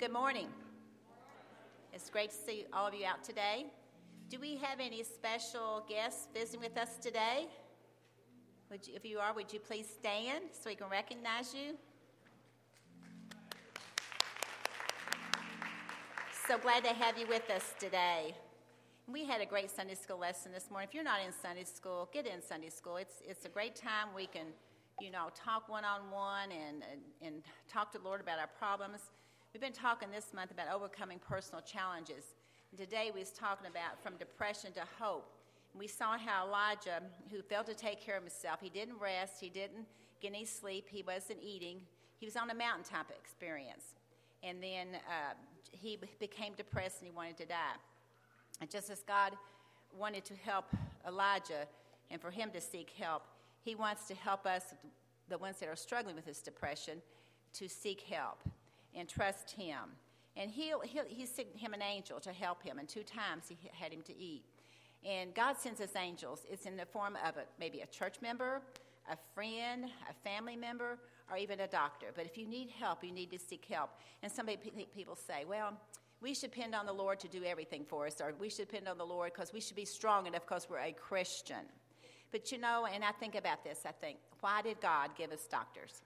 Good morning. It's great to see all of you out today. Do we have any special guests visiting with us today? If you are, would you please stand so we can recognize you? So glad to have you with us today. We had a great Sunday school lesson this morning. If you're not in Sunday school, get in Sunday school. It's a great time we can, talk one-on-one and talk to the Lord about our problems. We've been talking this month about overcoming personal challenges. And today we was talking about from depression to hope. And we saw how Elijah, who failed to take care of himself, he didn't rest, he didn't get any sleep, he wasn't eating. He was on a mountaintop experience. And then he became depressed and he wanted to die. And just as God wanted to help Elijah and for him to seek help, he wants to help us, the ones that are struggling with this depression, to seek help and trust him. And he sent him an angel to help him, and 2 times he had him to eat. And God sends us angels. It's in the form of maybe a church member, a friend, a family member, or even a doctor. But if you need help, you need to seek help. And some people say, well, we should depend on the Lord to do everything for us, or we should depend on the Lord because we should be strong enough because we're a Christian. But and I think about this, why did God give us doctors?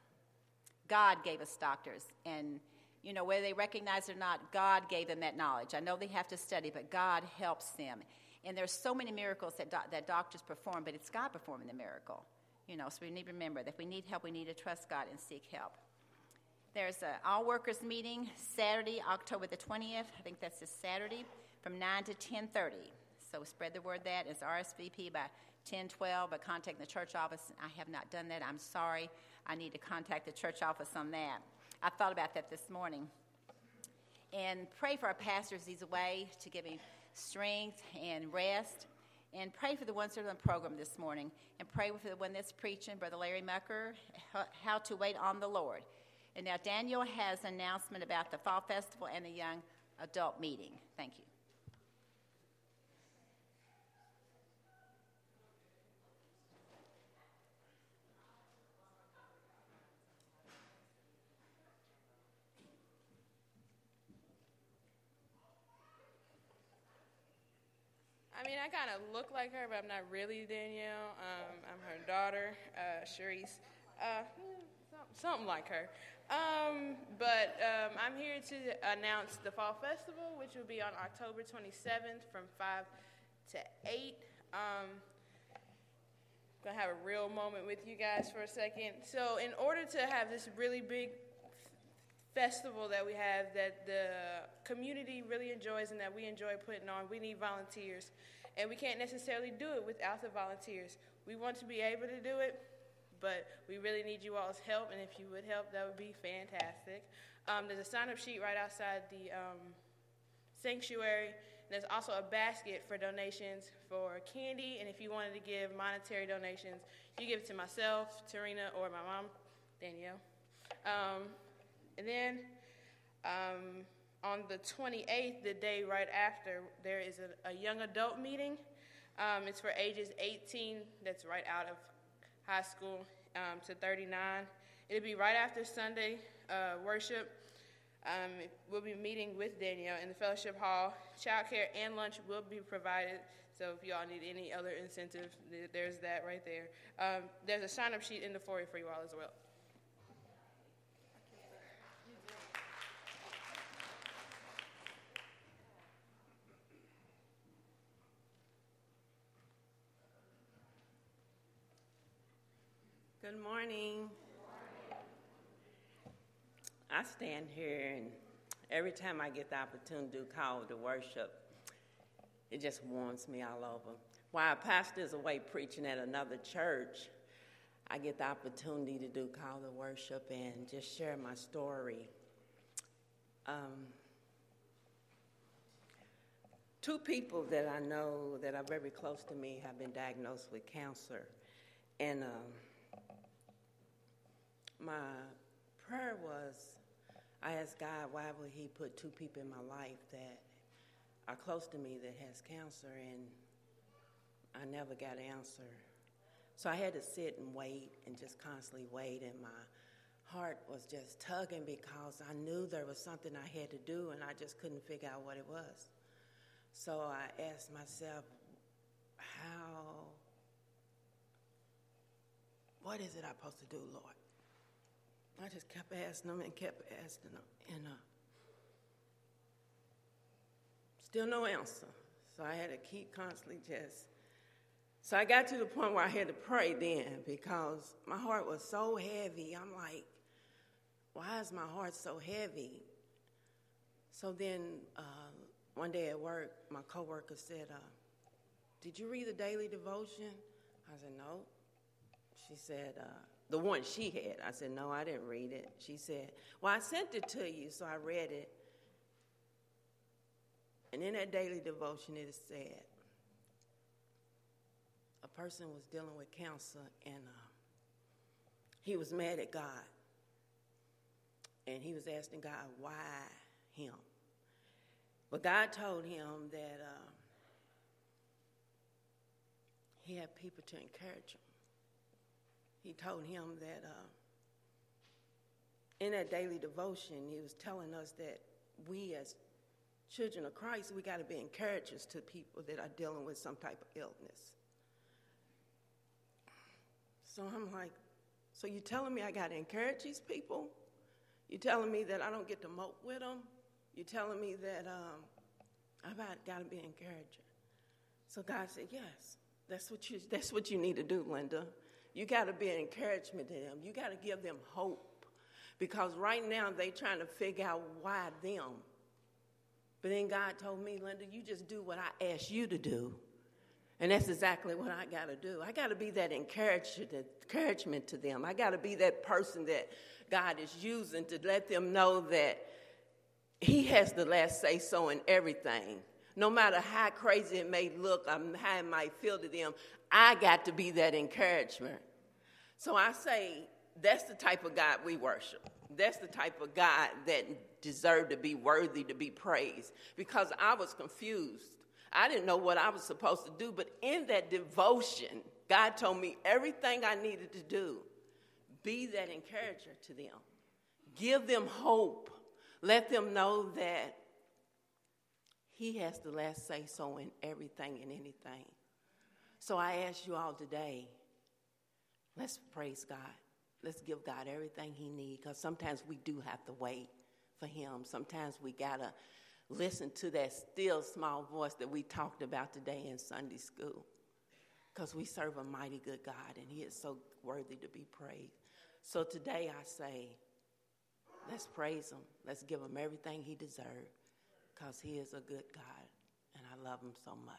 God gave us doctors, and whether they recognize it or not, God gave them that knowledge. I know they have to study, but God helps them. And there's so many miracles that doctors perform, but it's God performing the miracle. So we need to remember that if we need help, we need to trust God and seek help. There's an all-workers meeting Saturday, October the 20th. I think that's this Saturday, from 9 to 10:30. So spread the word that. It's RSVP by 10:12, but contact the church office. I have not done that. I'm sorry. I need to contact the church office on that. I thought about that this morning. And pray for our pastors he's away to give him strength and rest. And pray for the ones that are on the program this morning. And pray for the one that's preaching, Brother Larry Mucker, how to wait on the Lord. And now Daniel has an announcement about the Fall Festival and the Young Adult Meeting. Thank you. I kind of look like her, but I'm not really Danielle. I'm her daughter, Sharice. Something like her. But I'm here to announce the Fall Festival, which will be on October 27th from 5 to 8. Going to have a real moment with you guys for a second. So in order to have this really big festival that we have that the community really enjoys and that we enjoy putting on, we need volunteers. And we can't necessarily do it without the volunteers. We want to be able to do it, but we really need you all's help, and if you would help, that would be fantastic. There's a sign-up sheet right outside the sanctuary. There's also a basket for donations for candy, and if you wanted to give monetary donations, you give it to myself, Tarina, or my mom, Danielle. And then on the 28th, the day right after, there is a young adult meeting. It's for ages 18, that's right out of high school, to 39. It'll be right after Sunday worship. We'll be meeting with Danielle in the fellowship hall. Childcare and lunch will be provided, so if y'all need any other incentive, there's that right there. There's a sign-up sheet in the foyer for you all as well. Good morning. I stand here, and every time I get the opportunity to call to worship, it just warms me all over. While a pastor is away preaching at another church, I get the opportunity to do call to worship and just share my story. 2 people that I know that are very close to me have been diagnosed with cancer, and my prayer was, I asked God, why would he put 2 people in my life that are close to me that has cancer, and I never got an answer. So I had to sit and wait and just constantly wait, and my heart was just tugging because I knew there was something I had to do, and I just couldn't figure out what it was. So I asked myself, what is it I'm supposed to do, Lord? I just kept asking him and kept asking him, and still no answer. So I had to keep constantly so I got to the point where I had to pray then because my heart was so heavy. I'm like, why is my heart so heavy? So then one day at work, my coworker said, did you read the daily devotion? I said, no. She said, the one she had. I said, no, I didn't read it. She said, well, I sent it to you, so I read it. And in that daily devotion, it said, a person was dealing with cancer, and he was mad at God. And he was asking God, why him? But God told him that he had people to encourage him. He told him that in that daily devotion, he was telling us that we as children of Christ, we got to be encouragers to people that are dealing with some type of illness. So I'm like, so you're telling me I got to encourage these people? You're telling me that I don't get to mope with them? You're telling me that I've got to be an encourager. So God said, yes, that's what you need to do, Linda. You got to be an encouragement to them. You got to give them hope. Because right now they're trying to figure out why them. But then God told me, Linda, you just do what I asked you to do. And that's exactly what I got to do. I got to be that encouragement to them. I got to be that person that God is using to let them know that he has the last say-so in everything. No matter how crazy it may look, how it might feel to them, I got to be that encouragement. So I say, that's the type of God we worship. That's the type of God that deserved to be worthy to be praised. Because I was confused. I didn't know what I was supposed to do. But in that devotion, God told me everything I needed to do. Be that encourager to them. Give them hope. Let them know that he has the last say-so in everything and anything. So I ask you all today, let's praise God. Let's give God everything he needs, because sometimes we do have to wait for him. Sometimes we got to listen to that still small voice that we talked about today in Sunday school, because we serve a mighty good God, and he is so worthy to be praised. So today I say, let's praise him. Let's give him everything he deserves, because he is a good God, and I love him so much.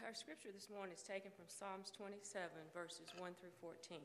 Our scripture this morning is taken from Psalms 27, verses 1 through 14.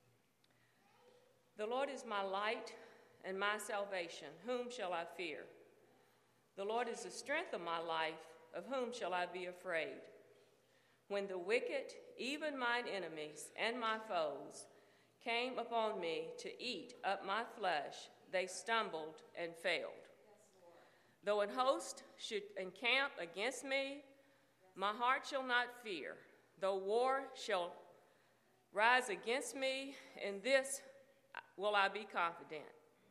The Lord is my light and my salvation. Whom shall I fear? The Lord is the strength of my life. Of whom shall I be afraid? When the wicked, even mine enemies and my foes, came upon me to eat up my flesh, they stumbled and failed. Though an host should encamp against me, my heart shall not fear. Though war shall rise against me, in this will I be confident.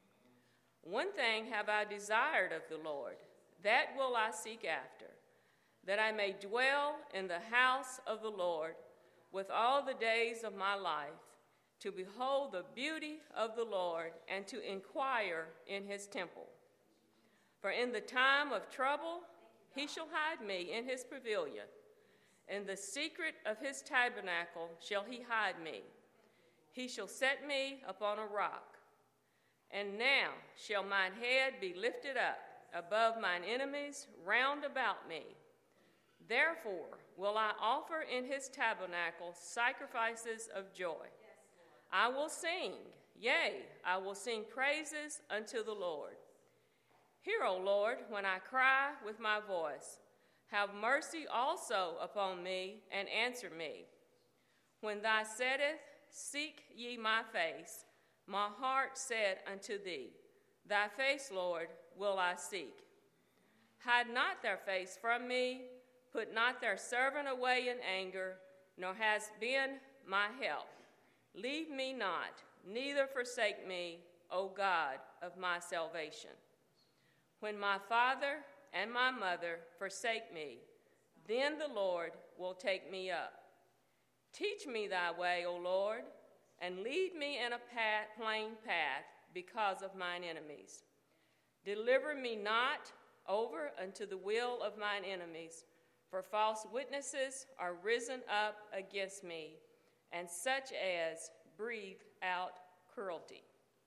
One thing have I desired of the Lord, that will I seek after, that I may dwell in the house of the Lord with all the days of my life, to behold the beauty of the Lord and to inquire in his temple. For in the time of trouble he shall hide me in his pavilion. In the secret of his tabernacle shall he hide me. He shall set me upon a rock. And now shall mine head be lifted up above mine enemies round about me. Therefore will I offer in his tabernacle sacrifices of joy. I will sing, yea, I will sing praises unto the Lord. Hear, O Lord, when I cry with my voice. Have mercy also upon me, and answer me. When thou saidst, seek ye my face, my heart said unto thee, thy face, Lord, will I seek. Hide not their face from me, put not their servant away in anger, nor hast been my help. Leave me not, neither forsake me, O God of my salvation. When my father and my mother forsake me, then the Lord will take me up. Teach me thy way, O Lord, and lead me in a plain path because of mine enemies. Deliver me not over unto the will of mine enemies, for false witnesses are risen up against me, and such as breathe out cruelty.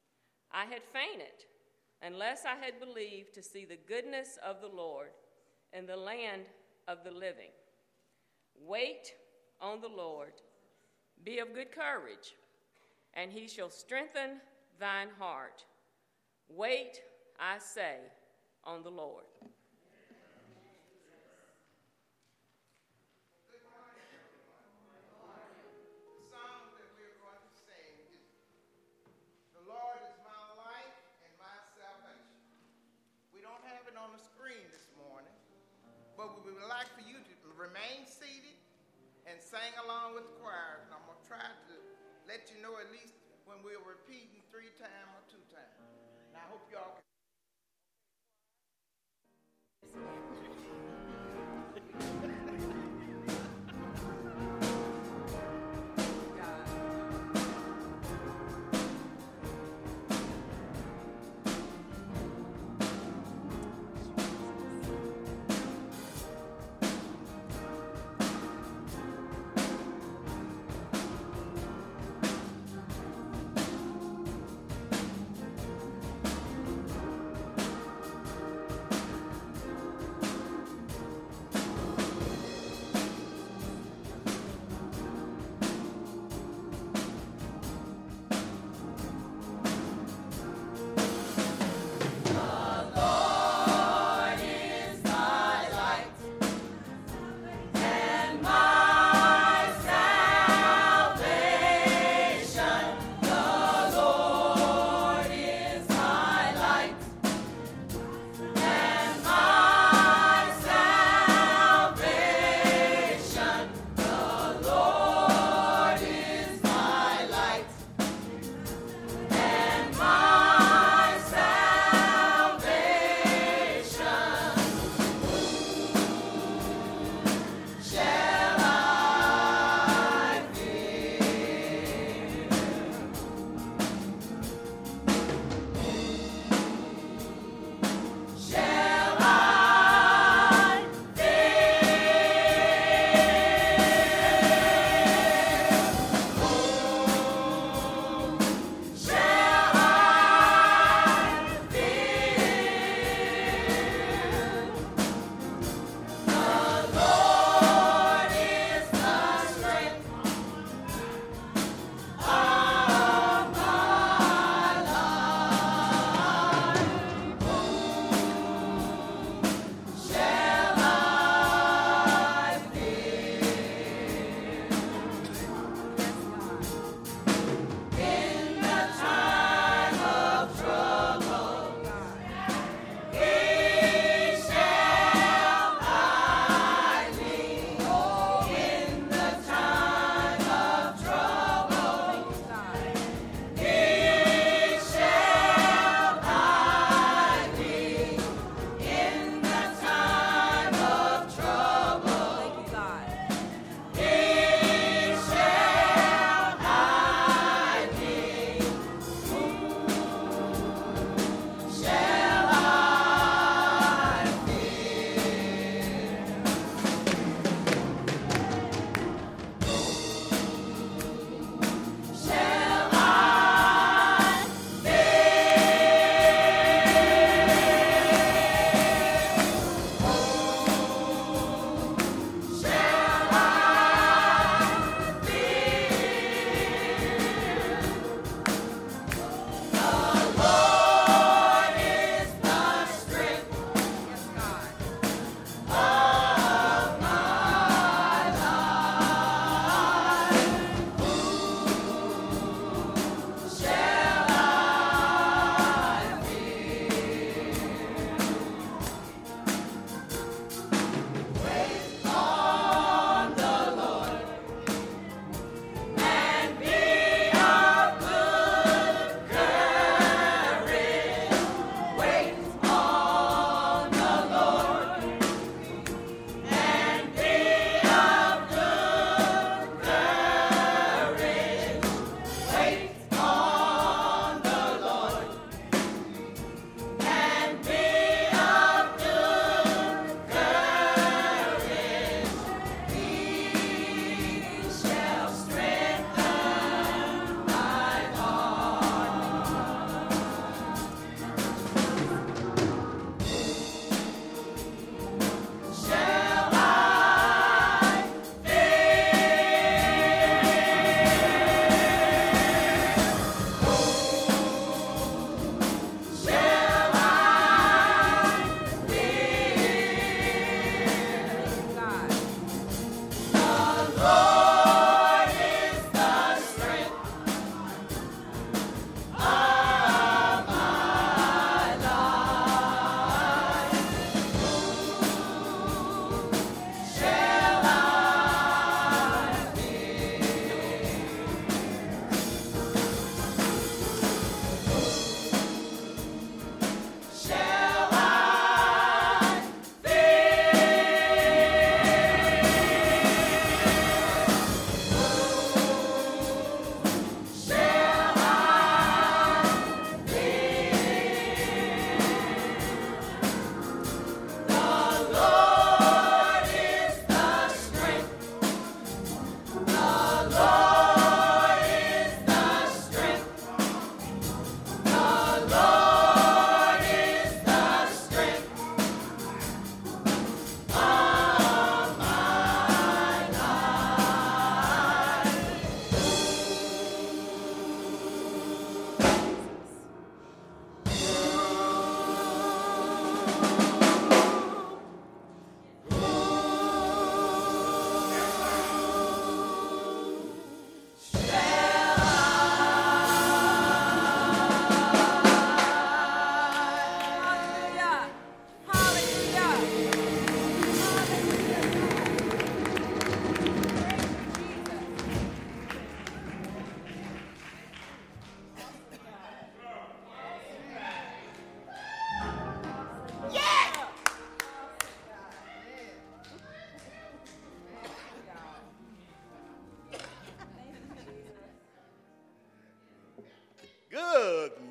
I had fainted, unless I had believed to see the goodness of the Lord in the land of the living. Wait on the Lord, be of good courage, and he shall strengthen thine heart. Wait, I say, on the Lord. Remain seated and sing along with the choir. And I'm going to try to let you know at least when we're repeating 3 times or 2 times. And I hope y'all can.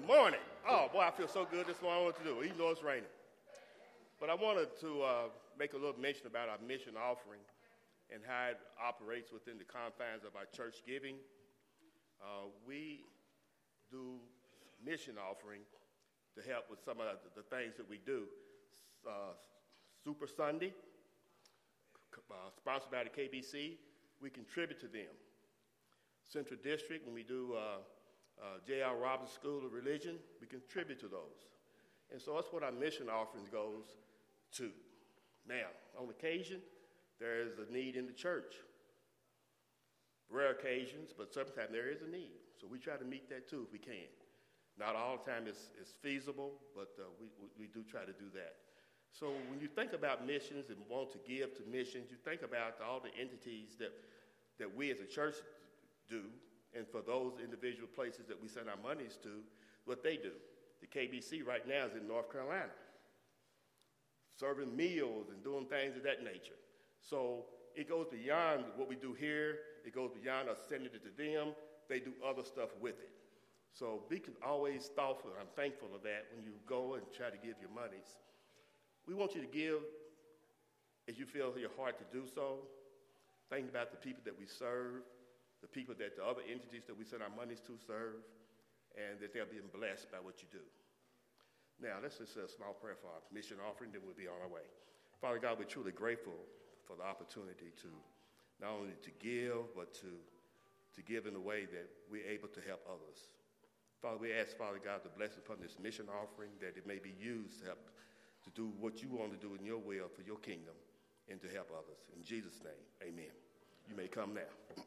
morning. Oh, boy, I feel so good this morning. I don't know what to do, even though it's raining. But I wanted to make a little mention about our mission offering and how it operates within the confines of our church giving. We do mission offering to help with some of the things that we do. Super Sunday, sponsored by the KBC, we contribute to them. Central District, when we do J.R. Roberts School of Religion, we contribute to those. And so that's what our mission offerings goes to. Now, on occasion, there is a need in the church. Rare occasions, but sometimes there is a need. So we try to meet that too if we can. Not all the time it's feasible, but we do try to do that. So when you think about missions and want to give to missions, you think about all the entities that we as a church do, and for those individual places that we send our monies to, what they do. The KBC right now is in North Carolina, serving meals and doing things of that nature. So it goes beyond what we do here. It goes beyond us sending it to them. They do other stuff with it. So be always thoughtful, and I'm thankful of that when you go and try to give your monies. We want you to give as you feel in your heart to do so. Think about the people that we serve, the people that the other entities that we send our monies to serve, and that they're being blessed by what you do. Now, let's just say a small prayer for our mission offering, then we'll be on our way. Father God, we're truly grateful for the opportunity to not only to give, but to give in a way that we're able to help others. Father, we ask, Father God, to bless upon this mission offering, that it may be used to help to do what you want to do in your will for your kingdom and to help others. In Jesus' name, amen. You may come now.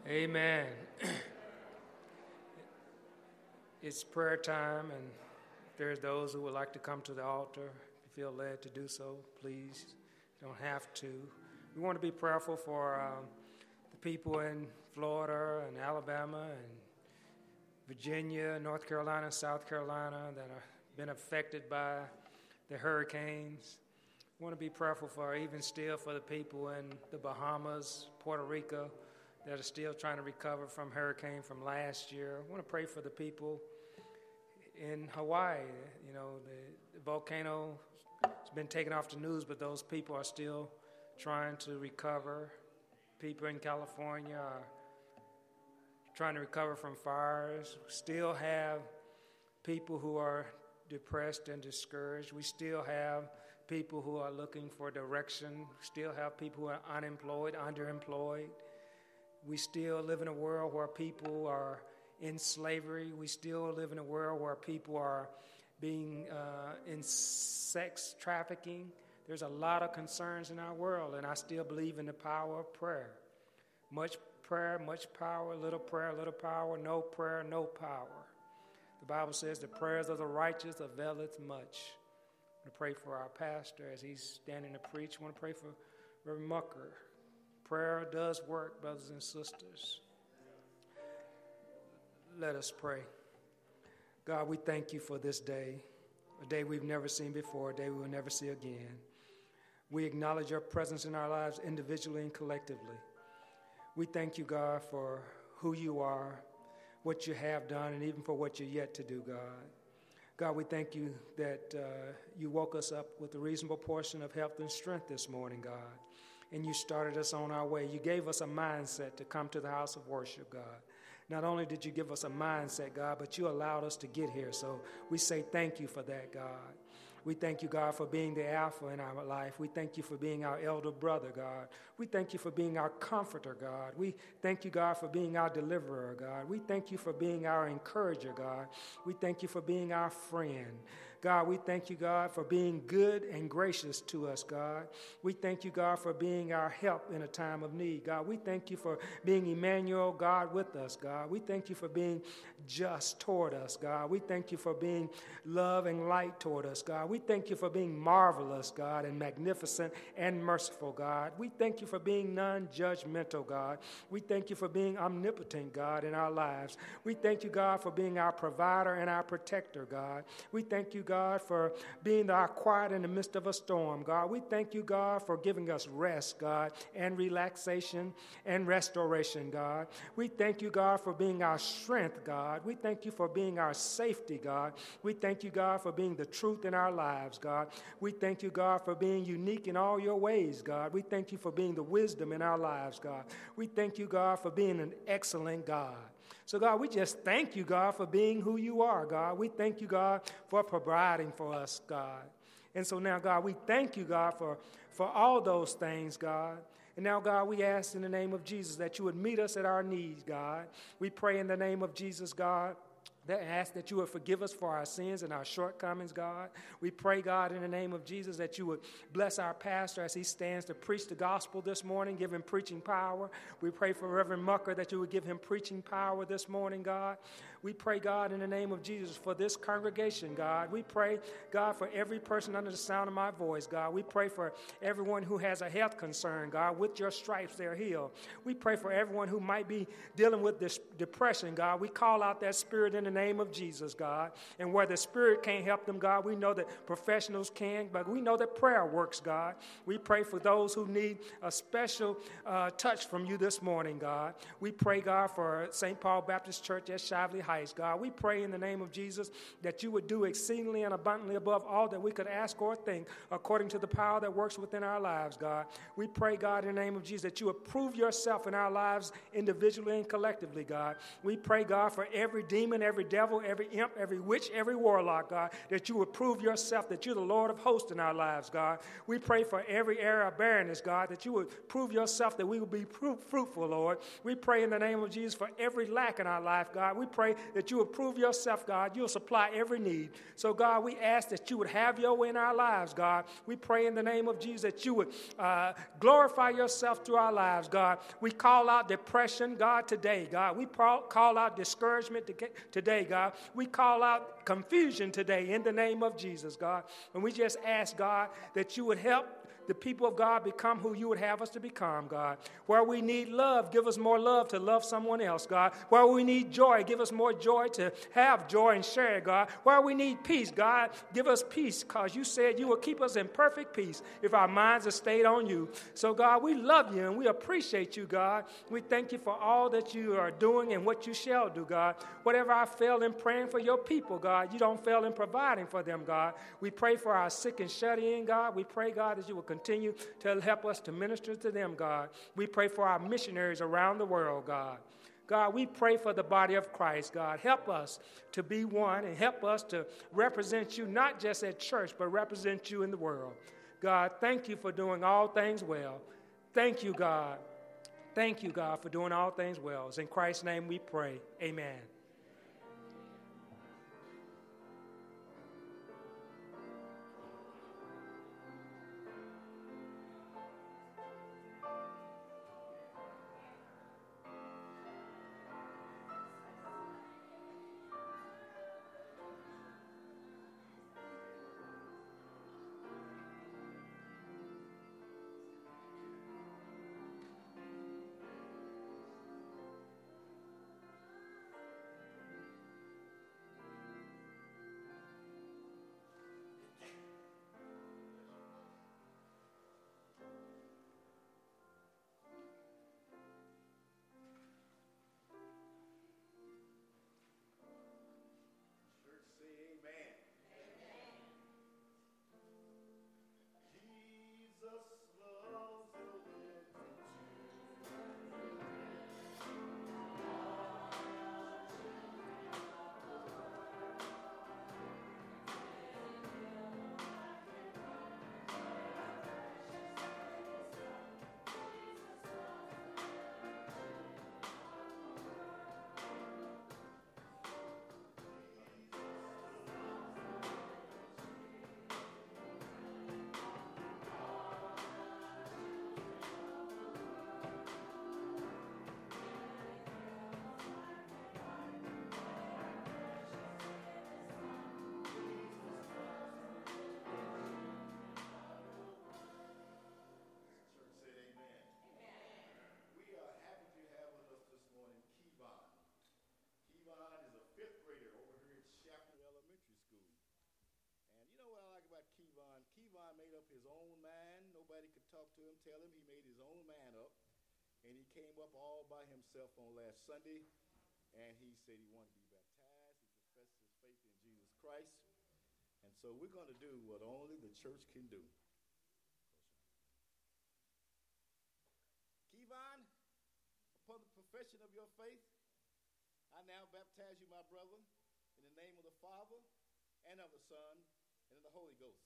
Amen. It's prayer time, and if there's those who would like to come to the altar, if you feel led to do so, please. You don't have to. We want to be prayerful for the people in Florida and Alabama and Virginia, North Carolina, South Carolina that have been affected by the hurricanes. We want to be prayerful for, even still, for the people in the Bahamas, Puerto Rico, that are still trying to recover from hurricane from last year. I want to pray for the people in Hawaii. You know, the volcano has been taken off the news, but those people are still trying to recover. People in California are trying to recover from fires. We still have people who are depressed and discouraged. We still have people who are looking for direction. We still have people who are unemployed, underemployed. We still live in a world where people are in slavery. We still live in a world where people are being in sex trafficking. There's a lot of concerns in our world, and I still believe in the power of prayer. Much prayer, much power, little power, no prayer, no power. The Bible says the prayers of the righteous availeth much. I want to pray for our pastor as he's standing to preach. I want to pray for Reverend Mucker. Prayer does work, brothers and sisters. Let us pray. God, we thank you for this day, a day we've never seen before, a day we will never see again. We acknowledge your presence in our lives individually and collectively. We thank you, God, for who you are, what you have done, and even for what you're yet to do, God. God, we thank you that you woke us up with a reasonable portion of health and strength this morning, God. And you started us on our way. You gave us a mindset to come to the house of worship, God. Not only did you give us a mindset, God, but you allowed us to get here. So we say thank you for that, God. We thank you, God, for being the Alpha in our life. We thank you for being our elder brother, God. We thank you for being our comforter, God. We thank you, God, for being our deliverer, God. We thank you for being our encourager, God. We thank you for being our friend. God, we thank you, God, for being good and gracious to us, God. We thank you, God, for being our help in a time of need, God. We thank you for being Emmanuel, God, with us, God. We thank you for being just toward us, God. We thank you for being love and light toward us, God. We thank you for being marvelous, God, and magnificent and merciful, God. We thank you for being non-judgmental, God. We thank you for being omnipotent, God, in our lives. We thank you, God, for being our provider and our protector, God. We thank you, God, for being our quiet in the midst of a storm, God. We thank you, God, for giving us rest, God, and relaxation and restoration, God. We thank you, God, for being our strength, God. We thank you for being our safety, God. We thank you, God, for being the truth in our lives, God. We thank you, God, for being unique in all your ways, God. We thank you for being the wisdom in our lives, God. We thank you, God, for being an excellent God. So, God, we just thank you, God, for being who you are, God. We thank you, God, for providing for us, God. And so now, God, we thank you, God, for all those things, God. And now, God, we ask in the name of Jesus that you would meet us at our needs, God. We pray in the name of Jesus, God, that ask that you would forgive us for our sins and our shortcomings, God. We pray, God, in the name of Jesus, that you would bless our pastor as he stands to preach the gospel this morning, give him preaching power. We pray for Reverend Mucker that you would give him preaching power this morning, God. We pray, God, in the name of Jesus, for this congregation, God. We pray, God, for every person under the sound of my voice, God. We pray for everyone who has a health concern, God. With your stripes, they're healed. We pray for everyone who might be dealing with this depression, God. We call out that spirit in the name of Jesus, God. And where the spirit can't help them, God, we know that professionals can, but we know that prayer works, God. We pray for those who need a special touch from you this morning, God. We pray, God, for St. Paul Baptist Church at Shively Heights, God. We pray in the name of Jesus that you would do exceedingly and abundantly above all that we could ask or think according to the power that works within our lives, God. We pray, God, in the name of Jesus, that you would prove yourself in our lives individually and collectively, God. We pray, God, for every demon, every every devil, every imp, every witch, every warlock, God, that you would prove yourself, that you're the Lord of hosts in our lives, God. We pray for every area of barrenness, God, that you would prove yourself, that we will be fruitful, Lord. We pray in the name of Jesus for every lack in our life, God. We pray that you will prove yourself, God. You'll supply every need. So, God, we ask that you would have your way in our lives, God. We pray in the name of Jesus that you would glorify yourself through our lives, God. We call out depression, God, today, God. We call out discouragement today, God. We call out confusion today in the name of Jesus, God. And we just ask, God, that you would help the people of God become who you would have us to become, God. Where we need love, give us more love to love someone else, God. Where we need joy, give us more joy to have joy and share it, God. Where we need peace, God, give us peace, because you said you will keep us in perfect peace if our minds are stayed on you. So, God, we love you and we appreciate you, God. We thank you for all that you are doing and what you shall do, God. Whatever I fail in praying for your people, God, you don't fail in providing for them, God. We pray for our sick and shut in, God. We pray, God, that you will continue to help us to minister to them, God. We pray for our missionaries around the world, God. God, we pray for the body of Christ, God. Help us to be one and help us to represent you, not just at church, but represent you in the world. God, thank you for doing all things well. Thank you, God. Thank you, God, for doing all things well. It's in Christ's name we pray. Amen. Kevon made up his own mind. Nobody could talk to him, tell him. He made his own mind up. And he came up all by himself on last Sunday. And he said he wanted to be baptized. He professed his faith in Jesus Christ. And so we're going to do what only the church can do. Kevon, upon the profession of your faith, I now baptize you, my brother, in the name of the Father and of the Son and of the Holy Ghost.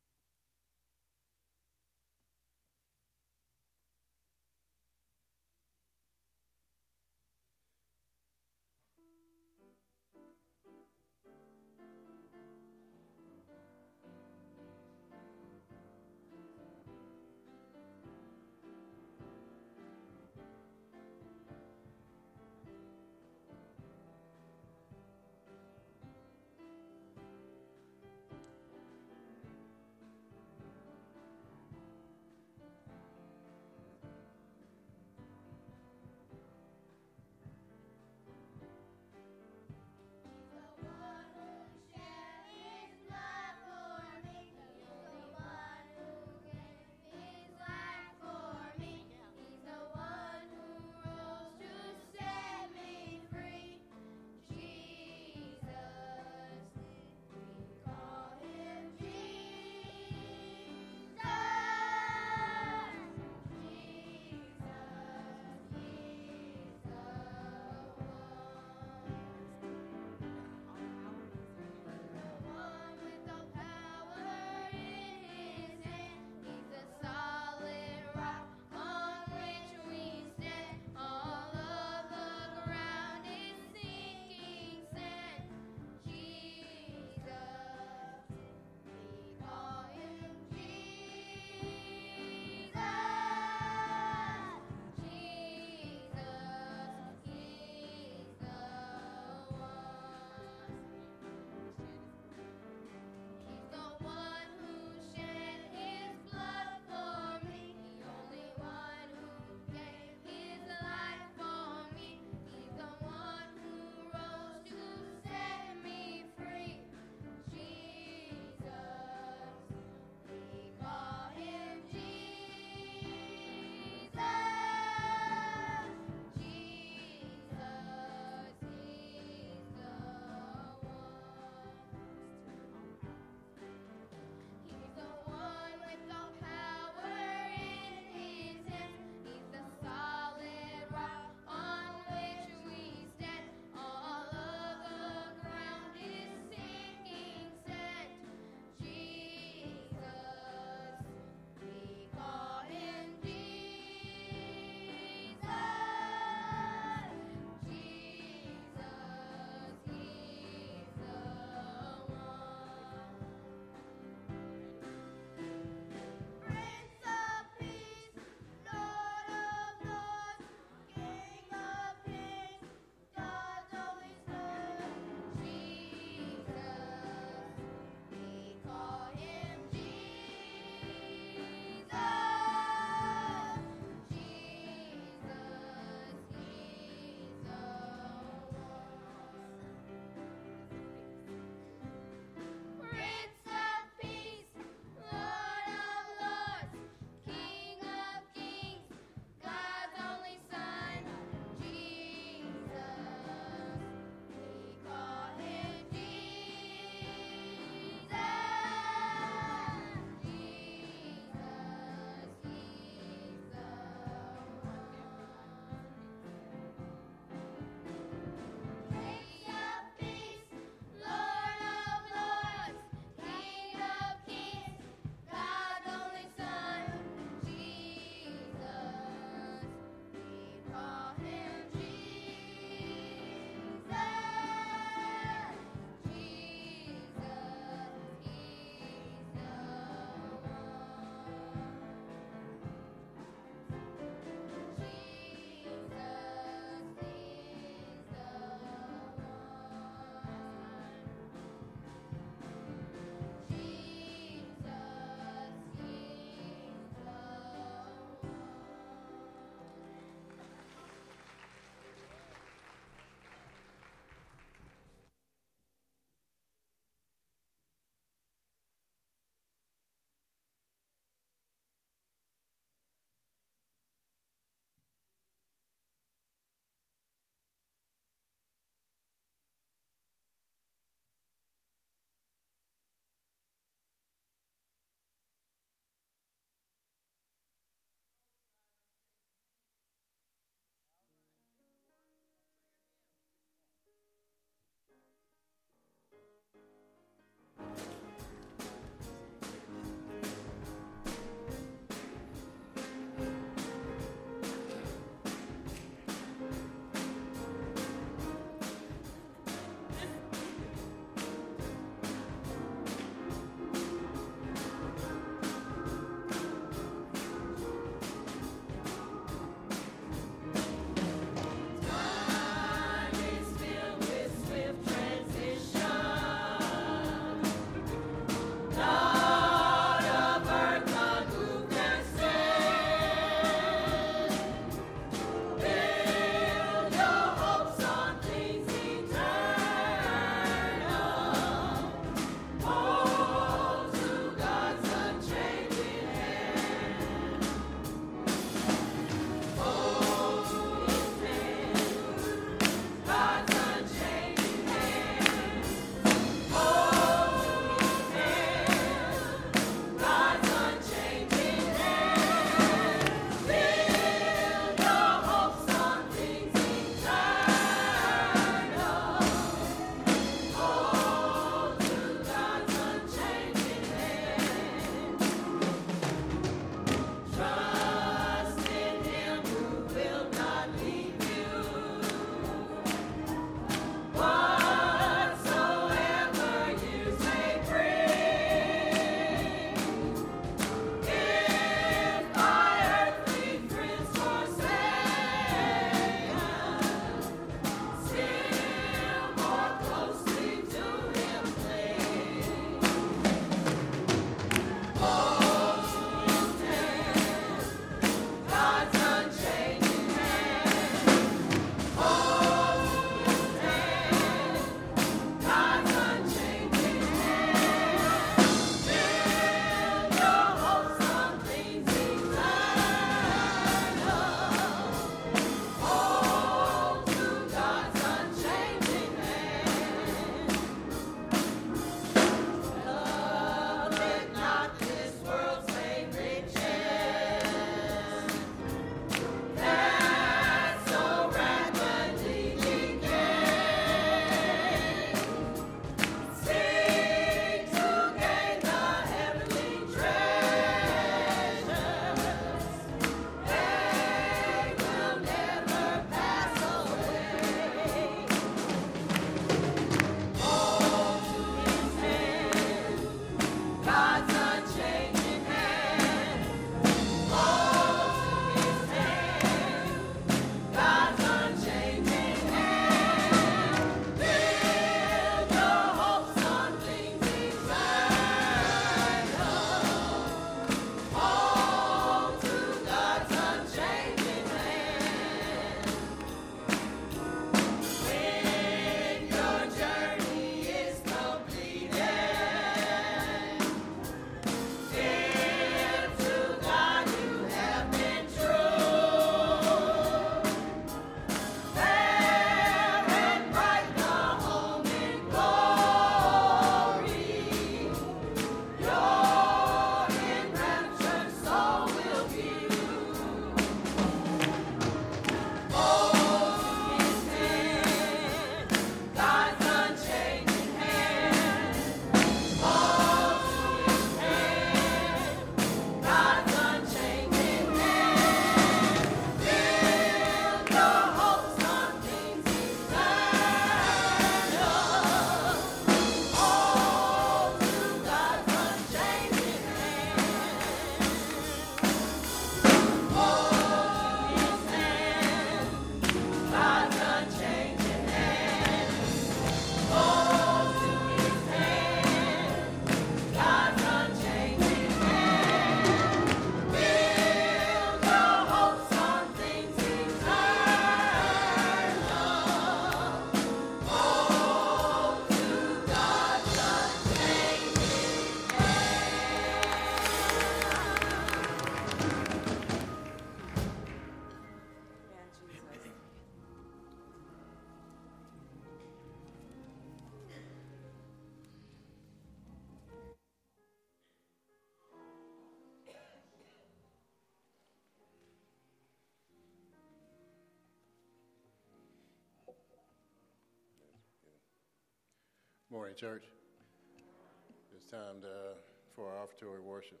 Morning, church. It's time for our offertory worship.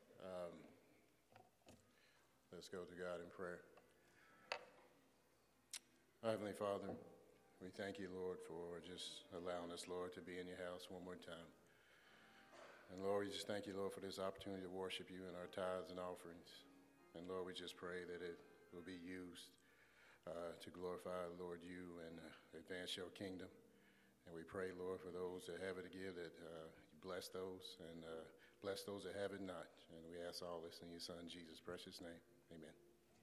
Let's go to God in prayer. Our Heavenly Father, we thank you, Lord, for just allowing us, Lord, to be in your house one more time. And Lord, we just thank you, Lord, for this opportunity to worship you in our tithes and offerings. And Lord, we just pray that it will be used to glorify, Lord, you and advance your kingdom. And we pray, Lord, for those that have it to give, that you bless those and bless those that have it not. And we ask all this in your Son, Jesus' precious name. Amen.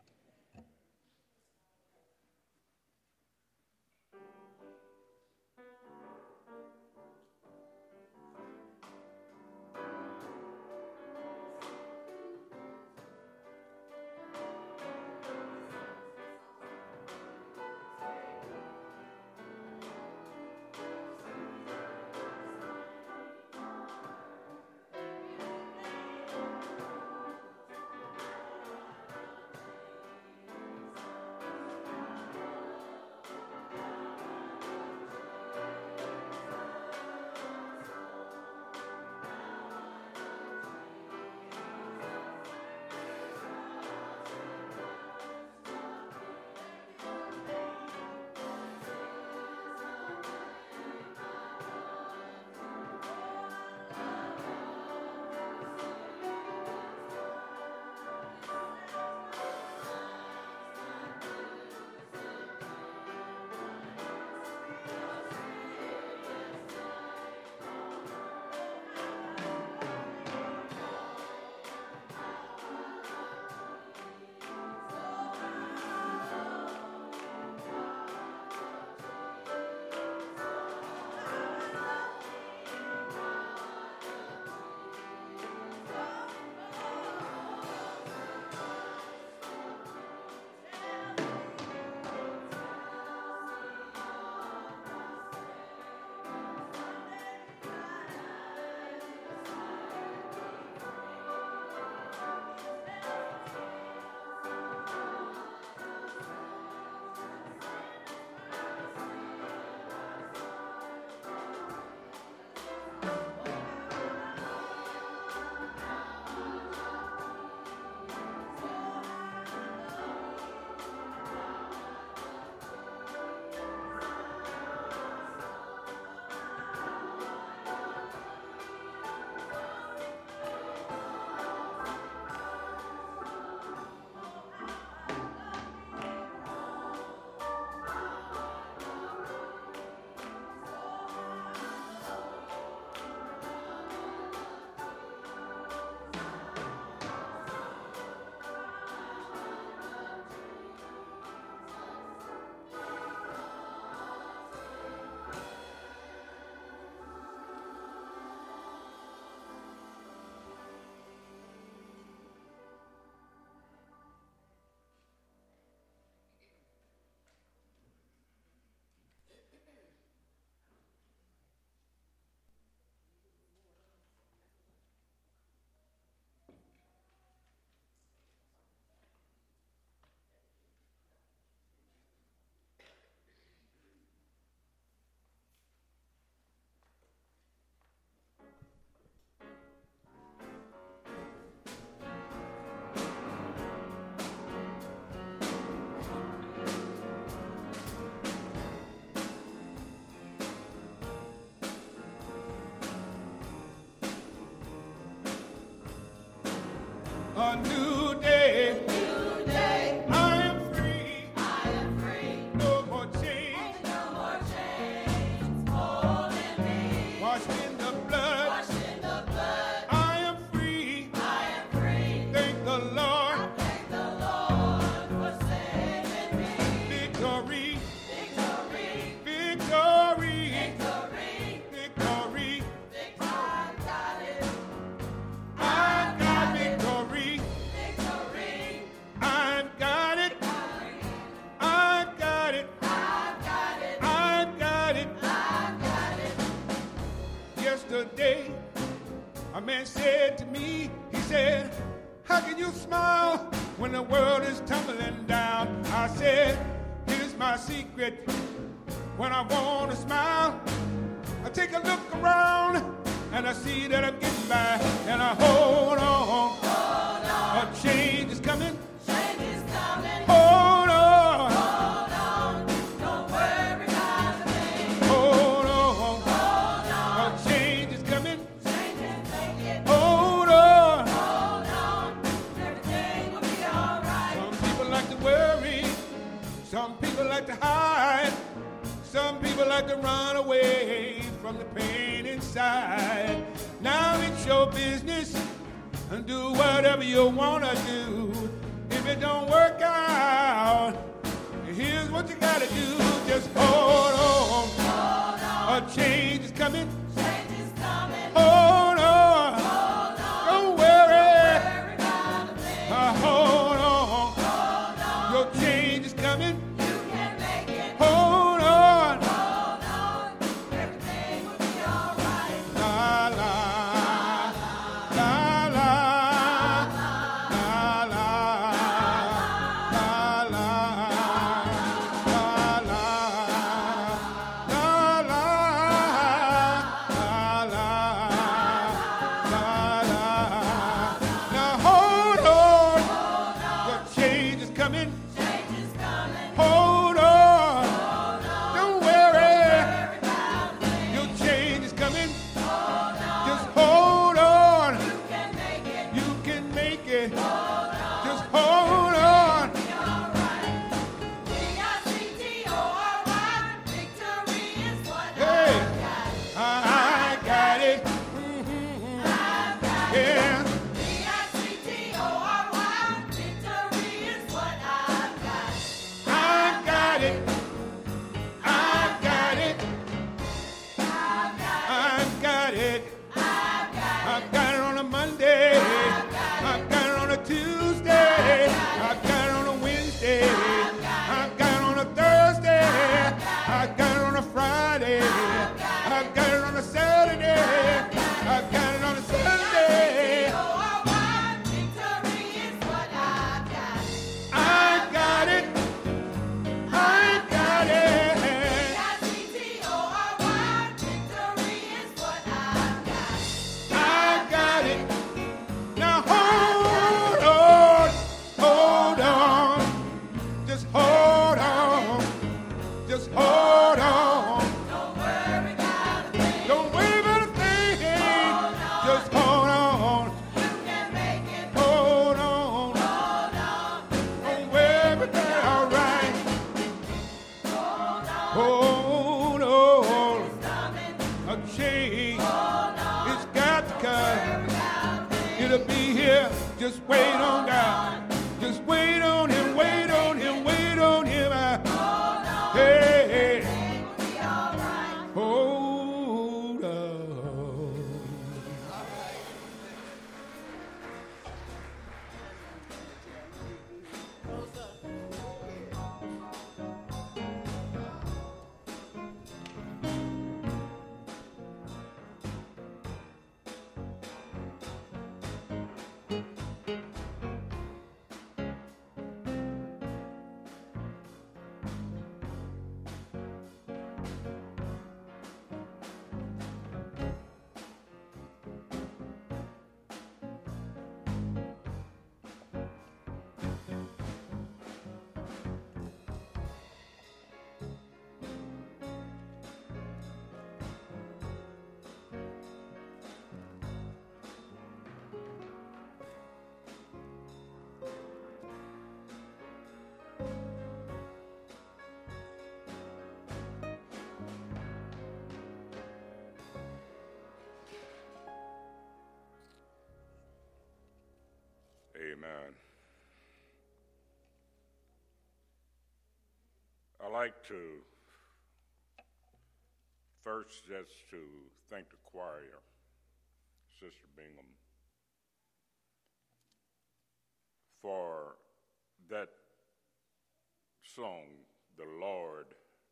A new day. I am free. No more chains. Holding me. Washed in the blood. I am free. Thank the Lord. For saving me. Victory. Yesterday, a man said to me, he said, how can you smile when the world is tumbling down? I said, here's my secret. When I want to smile, I take take a look around, and I see that I'm getting by, and I hold on. A change is coming. Change is coming. Hold on. Hold on. Don't worry about a thing. Hold on. Hold on. A change is coming. Change is making. Hold on. Hold on. Everything will be all right. Some people like to worry. Some people like to hide. Some people like to run away from the pain inside. Now it's your business, and do whatever you want to do. If it don't work out, here's what you got to do. Just hold on. Hold on. A change is coming. Change is coming. Hold on. Hold on. Don't worry. Worry about a thing. Hold on. Hold on. Your change is coming. You can make it. Hold on. Hold on. Everything will be all right. La la la la la la la la Now hold on. Your change is coming. Change is coming. Hold on. Don't worry. Worry about a thing. Your change is coming. Hold on. Just hold on. You can make it. You can make it. Hold on. Just hold on. Be all right. V-I-C-T-O-R-Y. Victory is what Hey, I've got. I got it. I've got it. Yeah. V-I-C-T-O-R-Y. Victory is what I've got. I got it. I got it. I've got it. I've got it. I've got it. I've got it on a Monday. I've got it on a Tuesday. I've got it on a Wednesday. I've got it on a Thursday. I've got it on a Friday. I've got it on a Saturday. I've got it on a Sunday. V-I-C-T-O-R-Y. Victory is what I've got. I got it. I got it. V-I-C-T-O-R-Y. Victory is what I've got. I got it. Now hold on. Hold on. Just hold on. Just hold on. Don't worry about a thing. Don't worry about a thing. Just hold on. You can make it. Hold on. Hold on. Don't worry about it. All right. Hold on. Hold on. It's coming. A change. Hold on. It's got to come. Worry about a thing. It'll be here. Just wait on God. Just wait on Him. Wait on Him. Wait on Him. Hold on. Hey, Everything will be all right. hold on. Amen. I like to first just to thank the choir, Sister Bingham, for that song, "The Lord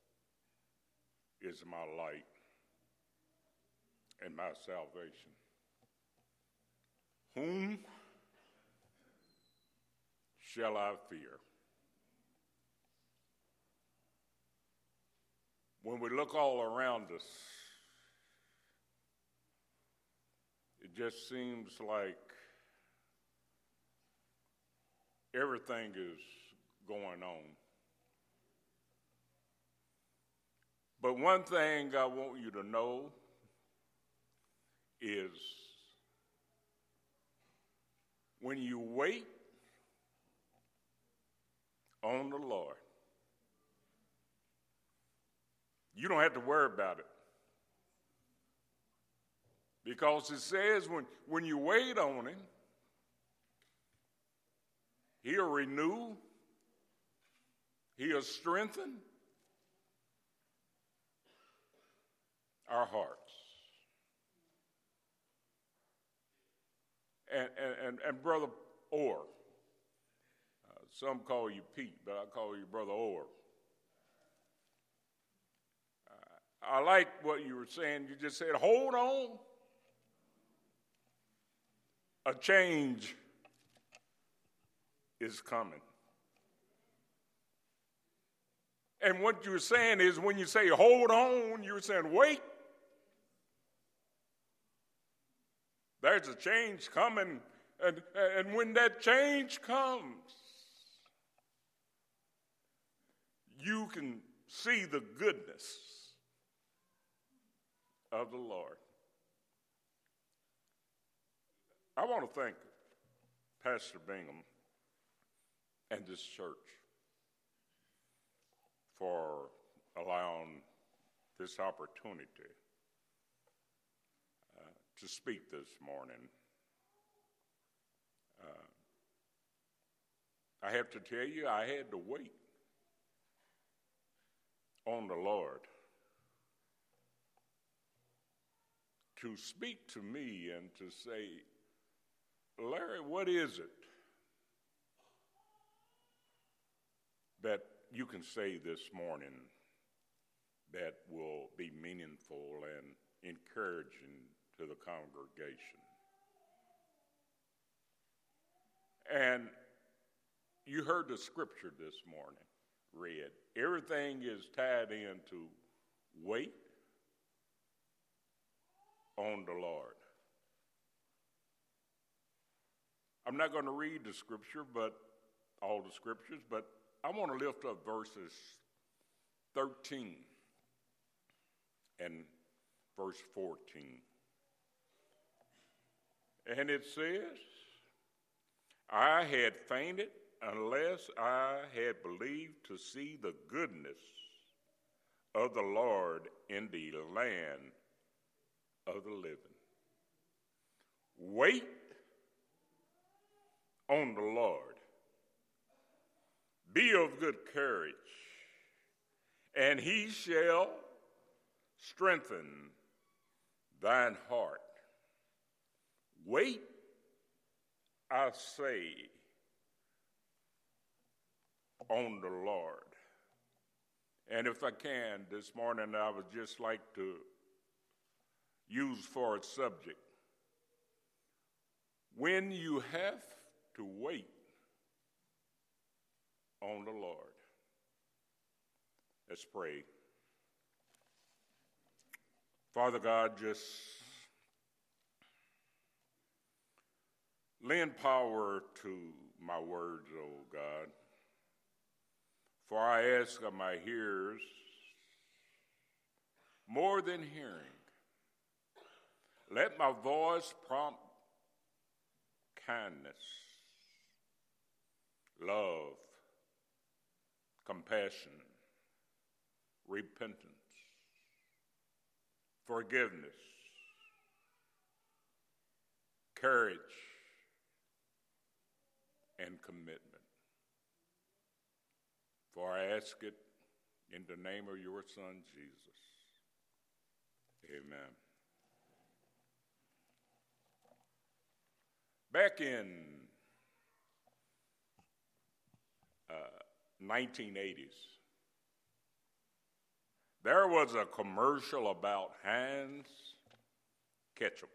is my light and my salvation. Whom shall I fear?" When we look all around us, just seems like everything is going on. But one thing I want you to know is when you wait on the Lord, you don't have to worry about it. Because it says when you wait on him, he'll renew, he'll strengthen our hearts. And Brother Orr, some call you Pete, but I call you Brother Orr. I like what you were saying. You just said, hold on. A change is coming. And what you're saying is when you say hold on, you're saying wait. There's a change coming. And when that change comes, you can see the goodness of the Lord. I want to thank Pastor Bingham and this church for allowing this opportunity to speak this morning. I have to tell you, I had to wait on the Lord to speak to me and to say, Larry, what is it that you can say this morning that will be meaningful and encouraging to the congregation? And you heard the scripture this morning read. Everything is tied into wait on the Lord. I'm not going to read the scripture, but all the scriptures, but I want to lift up verses 13 and verse 14. And it says, I had fainted unless I had believed to see the goodness of the Lord in the land of the living. Wait on the Lord. Be of good courage, and he shall strengthen thine heart. Wait, I say, on the Lord. And if I can, this morning I would just like to use for its subject, when you have to wait on the Lord. Let's pray. Father God, just lend power to my words, oh God. For I ask of my hearers more than hearing. Let my voice prompt kindness, love, compassion, repentance, forgiveness, courage, and commitment. For I ask it in the name of your Son, Jesus. Amen. Back in 1980s, there was a commercial about Heinz ketchup.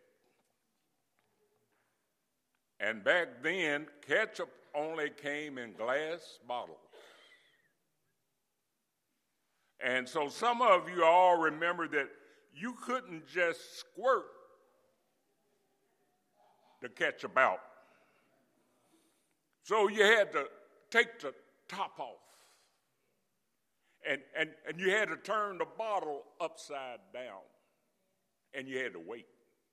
And back then, ketchup only came in glass bottles. And so some of you all remember that you couldn't just squirt the ketchup out. So you had to take the top off. And you had to turn the bottle upside down. And you had to wait.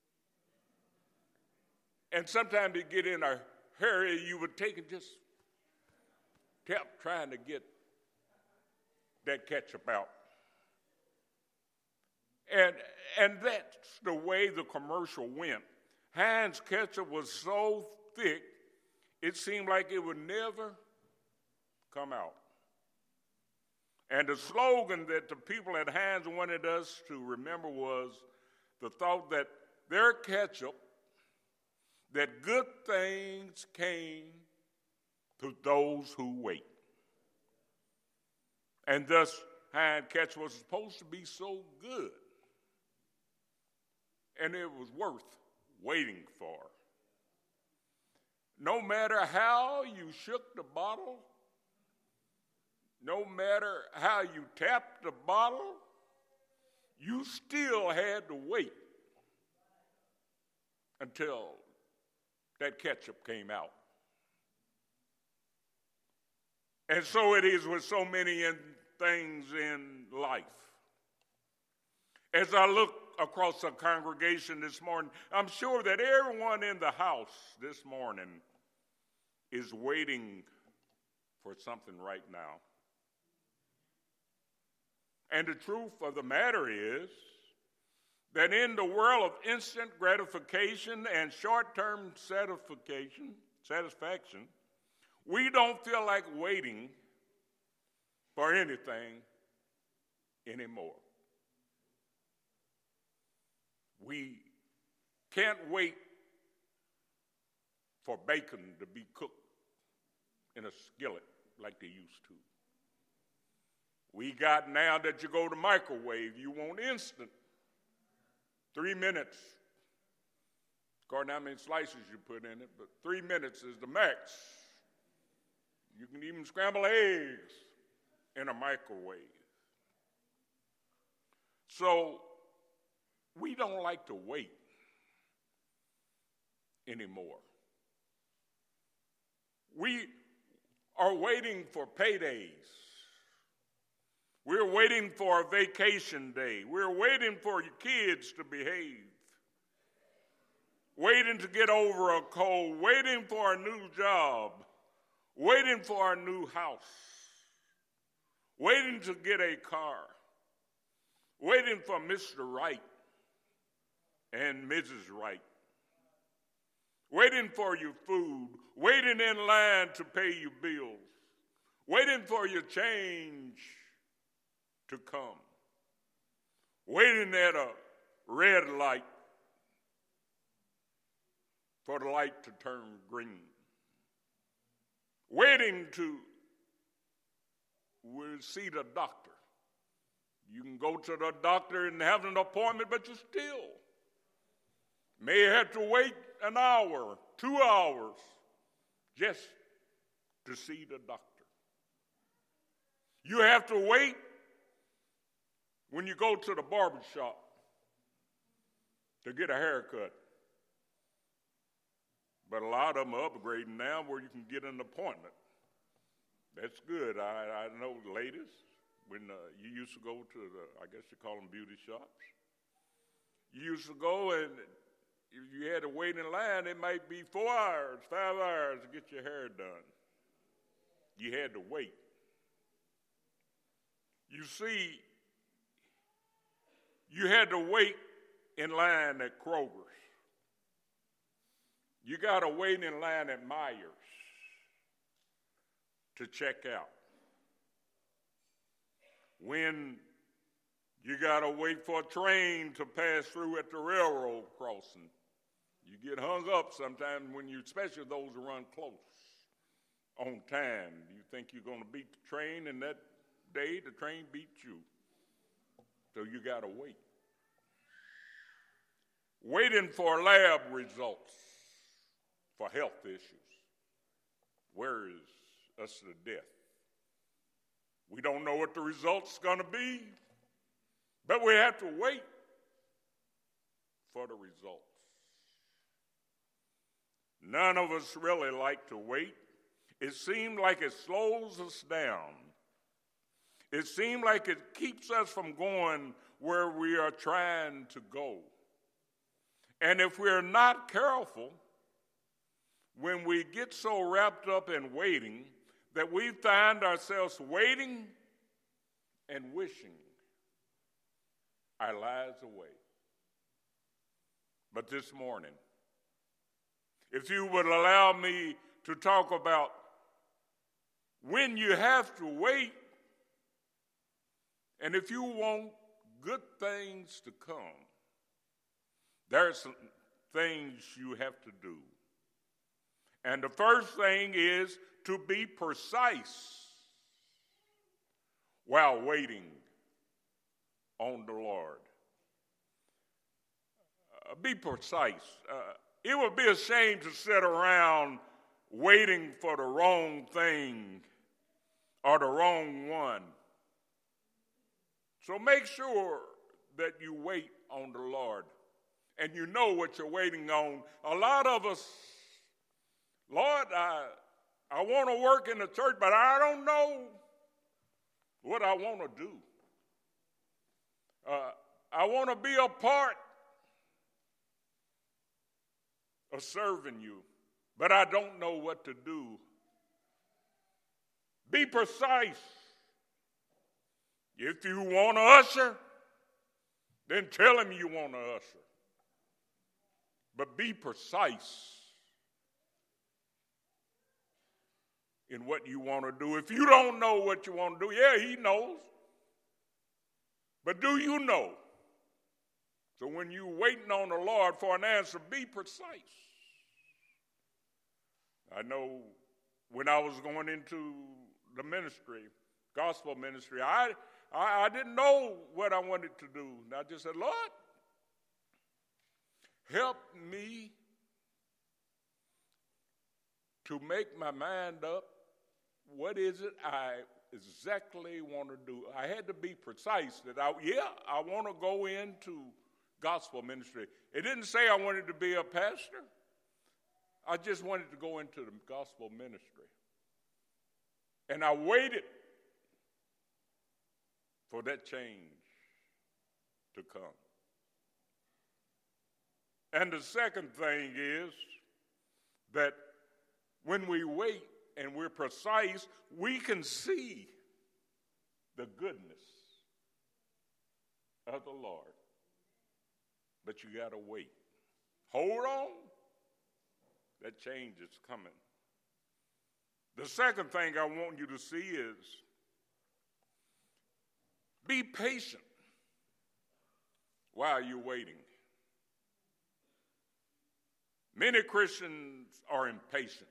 And sometimes you get in a hurry, you would take and just kept trying to get that ketchup out. And that's the way the commercial went. Heinz ketchup was so thick, it seemed like it would never come out. And the slogan that the people at Heinz wanted us to remember was the thought that their ketchup, that good things came to those who wait. And thus, Heinz ketchup was supposed to be so good. And it was worth waiting for. No matter how you shook the bottle, no matter how you tapped the bottle, you still had to wait until that ketchup came out. And so it is with so many things in life. As I look across the congregation this morning, I'm sure that everyone in the house this morning is waiting for something right now. And the truth of the matter is that in the world of instant gratification and short-term satisfaction, we don't feel like waiting for anything anymore. We can't wait for bacon to be cooked in a skillet like they used to. We got now that you go to microwave, you want instant. 3 minutes. According to how many slices you put in it, but 3 minutes is the max. You can even scramble eggs in a microwave. So we don't like to wait anymore. We are waiting for paydays. We're waiting for a vacation day. We're waiting for your kids to behave. Waiting to get over a cold. Waiting for a new job. Waiting for a new house. Waiting to get a car. Waiting for Mr. Right and Mrs. Right. Waiting for your food. Waiting in line to pay your bills. Waiting for your change to come. Waiting at a red light for the light to turn green. Waiting to see the doctor. You can go to the doctor and have an appointment, but you still may have to wait an hour, 2 hours, just to see the doctor. You have to wait when you go to the barber shop to get a haircut. But a lot of them are upgrading now where you can get an appointment. That's good. I know, ladies, when you used to go to I guess you call them beauty shops. You used to go and if you had to wait in line, it might be 4 hours, 5 hours to get your hair done. You had to wait. You see, you had to wait in line at Kroger's. You got to wait in line at Myers to check out. When you got to wait for a train to pass through at the railroad crossing. You get hung up sometimes when you, especially those who run close on time. You think you're going to beat the train, and that day the train beats you. So you got to wait. Waiting for lab results for health issues. Where is us to death? We don't know what the result's going to be, but we have to wait for the results. None of us really like to wait. It seems like it slows us down. It seems like it keeps us from going where we are trying to go. And if we're not careful, when we get so wrapped up in waiting that we find ourselves waiting and wishing our lives away. But this morning, if you would allow me to talk about when you have to wait, and if you want good things to come, there are some things you have to do. And the first thing is to be precise while waiting on the Lord. Be precise. It would be a shame to sit around waiting for the wrong thing or the wrong one. So make sure that you wait on the Lord and you know what you're waiting on. A lot of us, Lord, I want to work in the church, but I don't know what I want to do. I want to be a part of serving you, but I don't know what to do. Be precise. If you want to usher, then tell him you want to usher. But be precise in what you want to do. If you don't know what you want to do, yeah, he knows. But do you know? So when you're waiting on the Lord for an answer, be precise. I know when I was going into the ministry, gospel ministry, I didn't know what I wanted to do. And I just said, Lord, help me to make my mind up. What is it I exactly want to do? I had to be precise that I want to go into gospel ministry. It didn't say I wanted to be a pastor. I just wanted to go into the gospel ministry. And I waited for that change to come. And the second thing is that when we wait and we're precise, we can see the goodness of the Lord. But you got to wait. Hold on. That change is coming. The second thing I want you to see is be patient while you're waiting. Many Christians are impatient.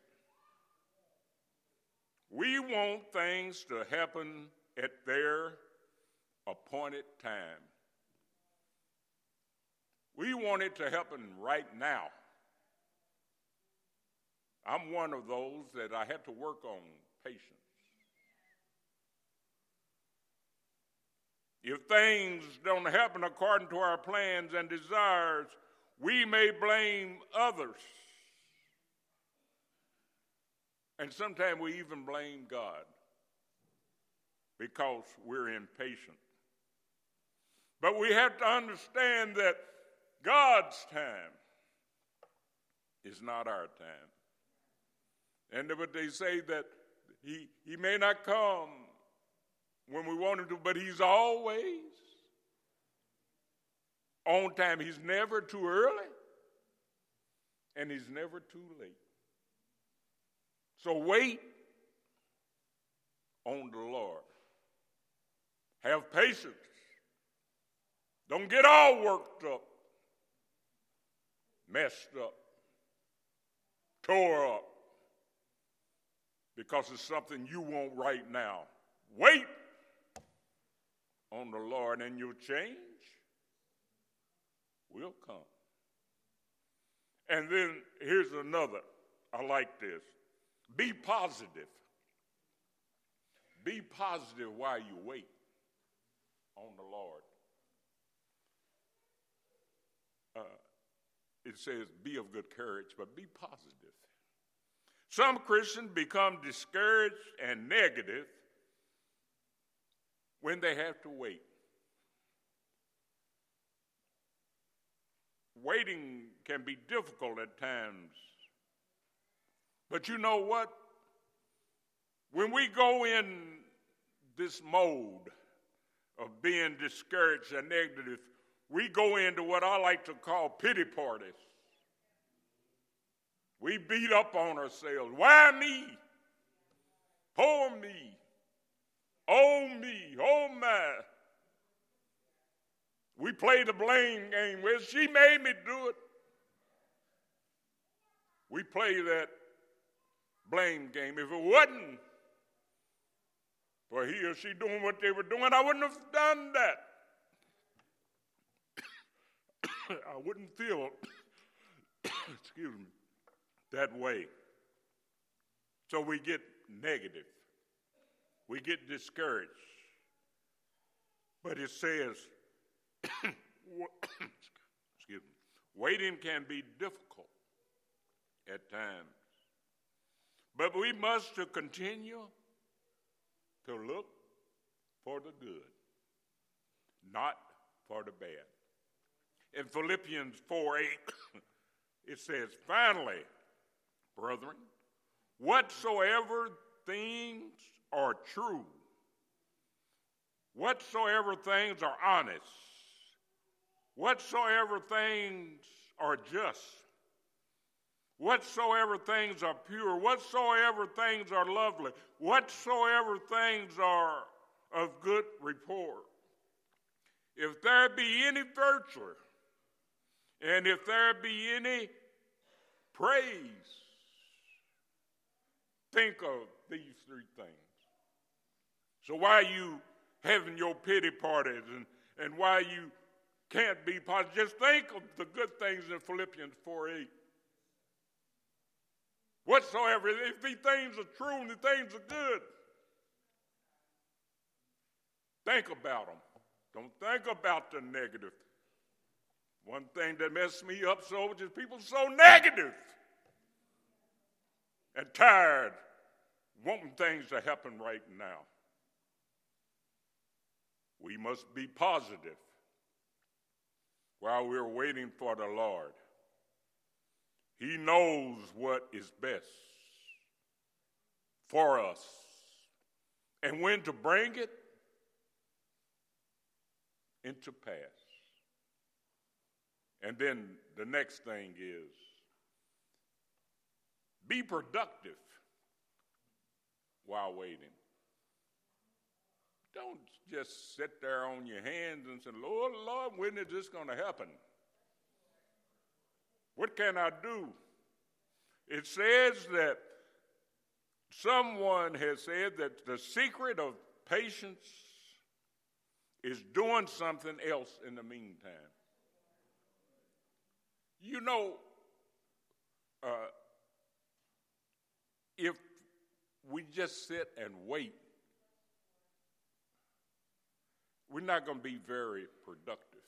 We want things to happen at their appointed time. We want it to happen right now. I'm one of those that I had to work on patience. If things don't happen according to our plans and desires, we may blame others. And sometimes we even blame God because we're impatient. But we have to understand that God's time is not our time. And but they say that he may not come when we want him to, but he's always on time. He's never too early, and he's never too late. So wait on the Lord. Have patience. Don't get all worked up, messed up, tore up, because it's something you want right now. Wait on the Lord, and your change will come. And then here's another. I like this. Be positive. Be positive while you wait on the Lord. it says, be of good courage, but be positive. Some Christians become discouraged and negative when they have to wait. Waiting can be difficult at times. But you know what? When we go in this mode of being discouraged and negative, we go into what I like to call pity parties. We beat up on ourselves. Why me? Poor me. Oh me. Oh my. We play the blame game. Well, she made me do it. We play that blame game. If it wasn't for he or she doing what they were doing, I wouldn't have done that. I wouldn't feel, excuse me, that way. So we get negative. We get discouraged. But it says, excuse me, waiting can be difficult at times. But we must continue to look for the good, not for the bad. In Philippians 4:8, it says, finally, brethren, whatsoever things are true, whatsoever things are honest, whatsoever things are just, whatsoever things are pure, whatsoever things are lovely, whatsoever things are of good report, if there be any virtue, and if there be any praise, think of these three things. So while you having your pity parties and while you can't be positive, just think of the good things in Philippians 4:8. Whatsoever, if these things are true and the things are good, think about them. Don't think about the negative. One thing that messed me up so is people so negative and tired, wanting things to happen right now. We must be positive while we're waiting for the Lord. He knows what is best for us and when to bring it into pass. And then the next thing is be productive while waiting. Don't just sit there on your hands and say, Lord, when is this going to happen? What can I do? It says that someone has said that the secret of patience is doing something else in the meantime. You know, if we just sit and wait, we're not going to be very productive.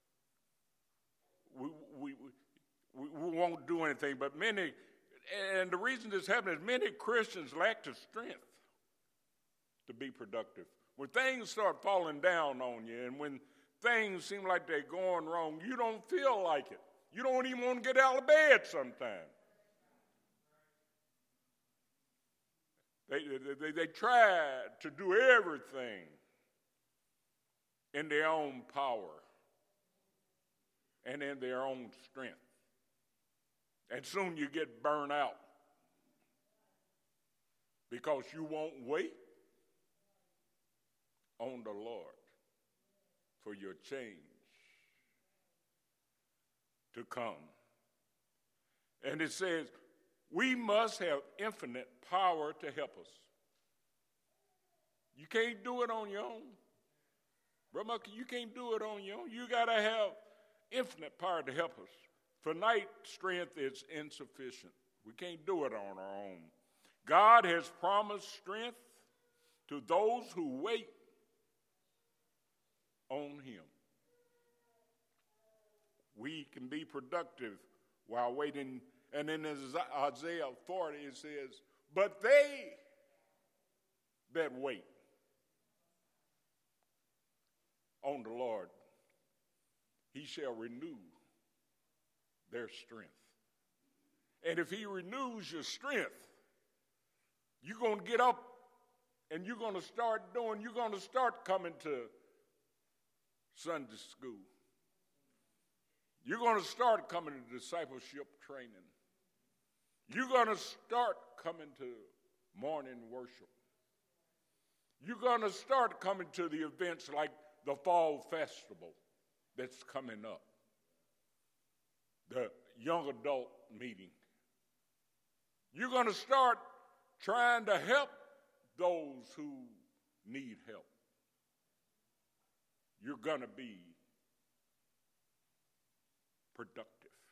We won't do anything, but many, and the reason this happens is many Christians lack the strength to be productive. When things start falling down on you and when things seem like they're going wrong, you don't feel like it. You don't even want to get out of bed sometimes. They try to do everything in their own power and in their own strength. And soon you get burned out because you won't wait on the Lord for your change to come. And it says, we must have infinite power to help us. You can't do it on your own. Brother, you can't do it on your own. You got to have infinite power to help us. Finite strength is insufficient. We can't do it on our own. God has promised strength to those who wait on him. We can be productive while waiting. And in Isaiah 40 it says, but they that wait on the Lord, he shall renew their strength. And if he renews your strength, you're going to get up and you're going to start coming to Sunday school. You're going to start coming to discipleship training. You're going to start coming to morning worship. You're going to start coming to the events like the fall festival that's coming up, the young adult meeting. You're going to start trying to help those who need help. You're going to be productive.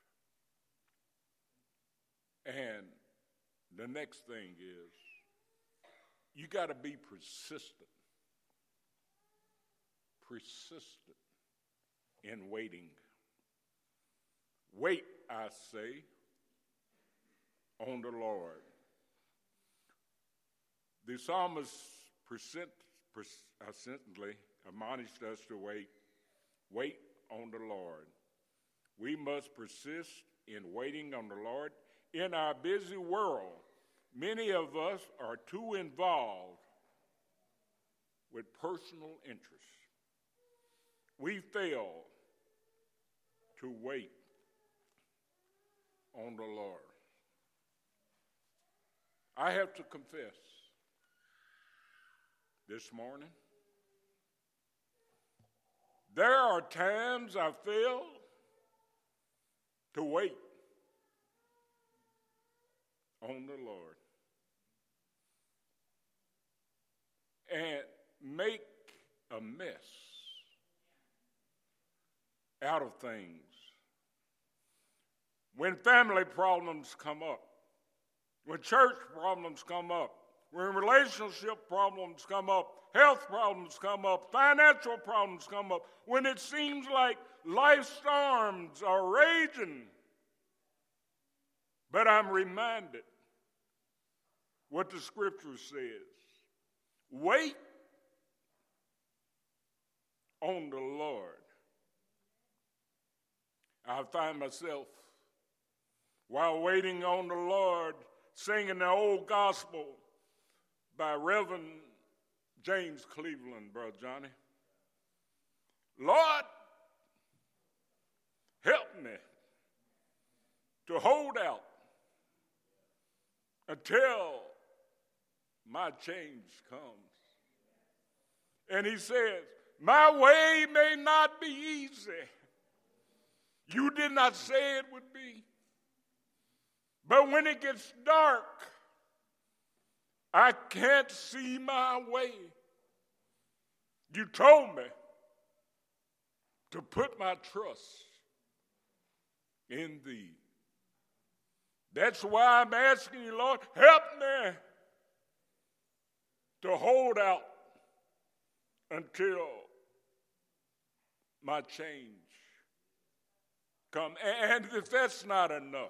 And the next thing is, you got to be persistent. Persistent in waiting. Wait, I say, on the Lord. The psalmist persistently admonished us to wait. Wait on the Lord. We must persist in waiting on the Lord. In our busy world, many of us are too involved with personal interests. We fail to wait on the Lord. I have to confess this morning, there are times I fail to wait on the Lord and make a mess out of things. When family problems come up, when church problems come up, when relationship problems come up, health problems come up, financial problems come up, when it seems like life storms are raging, but I'm reminded what the scripture says. Wait on the Lord. I find myself, while waiting on the Lord, singing the old gospel by Reverend James Cleveland, Brother Johnny. Lord, help me to hold out until my change comes. And he says, my way may not be easy. You did not say it would be. But when it gets dark, I can't see my way. You told me to put my trust in thee. That's why I'm asking you, Lord, help me to hold out until my change come. And if that's not enough,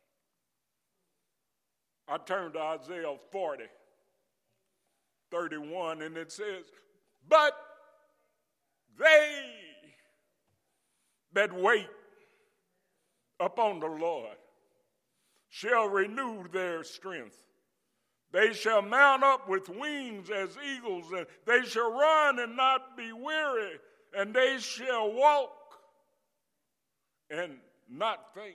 I turn to Isaiah 40, 31, and it says, but they that wait upon the Lord shall renew their strength. They shall mount up with wings as eagles, and they shall run and not be weary, and they shall walk and not faint.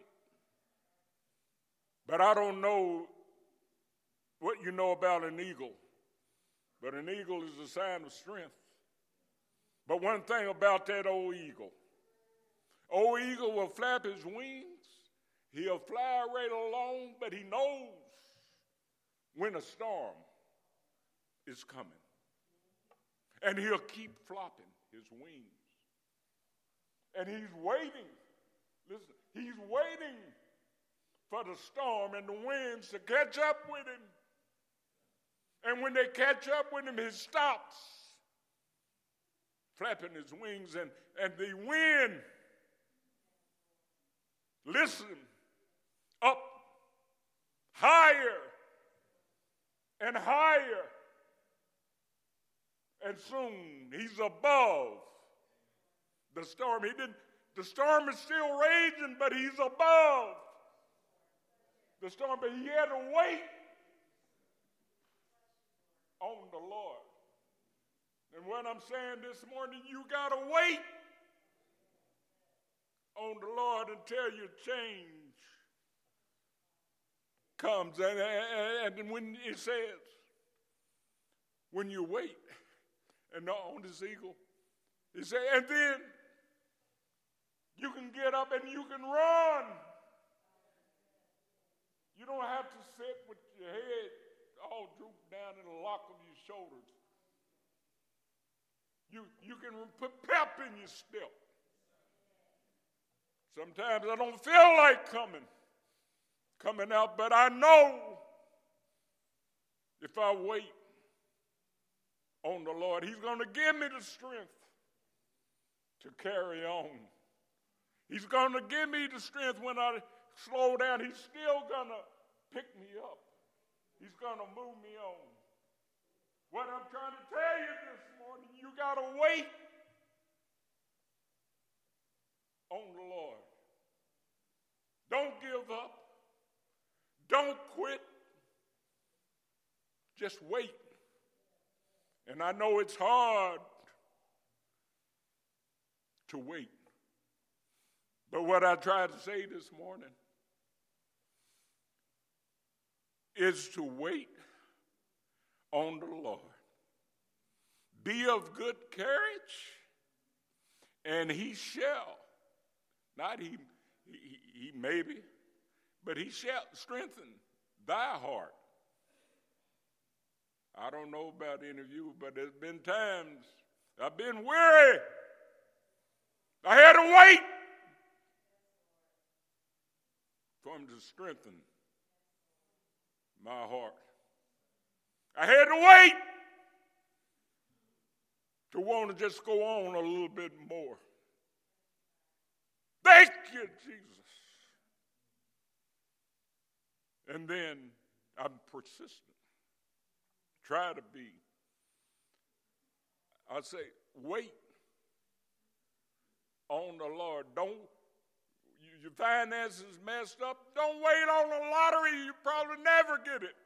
But I don't know what you know about an eagle, but an eagle is a sign of strength. But one thing about that old eagle will flap his wings, he'll fly right along, but he knows when a storm is coming. And he'll keep flopping his wings. And he's waiting. Listen, he's waiting for the storm and the winds to catch up with him. And when they catch up with him, he stops flapping his wings, and the wind, listen, higher and higher. And soon he's above the storm. The storm is still raging, but he's above the storm. But he had to wait on the Lord. And what I'm saying this morning, you got to wait on the Lord until your change comes. And when it says, when you wait, and on this eagle, it says, and then you can get up and you can run. You don't have to sit with your head all drooped down in the lock of your shoulders. You can put pep in your step. Sometimes I don't feel like coming out, but I know if I wait on the Lord, he's going to give me the strength to carry on. He's going to give me the strength when I slow down. He's still going to pick me up. He's going to move me on. What I'm trying to tell you this morning, you got to wait on the Lord. Don't give up. Don't quit. Just wait. And I know it's hard to wait. But what I tried to say this morning is to wait on the Lord. Be of good courage, and he shall, not he maybe, but he shall strengthen thy heart. I don't know about any of you, but there's been times I've been weary. I had to wait for him to strengthen my heart. I had to wait to want to just go on a little bit more. Thank you, Jesus. And then I'm persistent. Try to be. I say, wait on the Lord. Don't, your finances messed up, don't wait on the lottery. You probably never get it.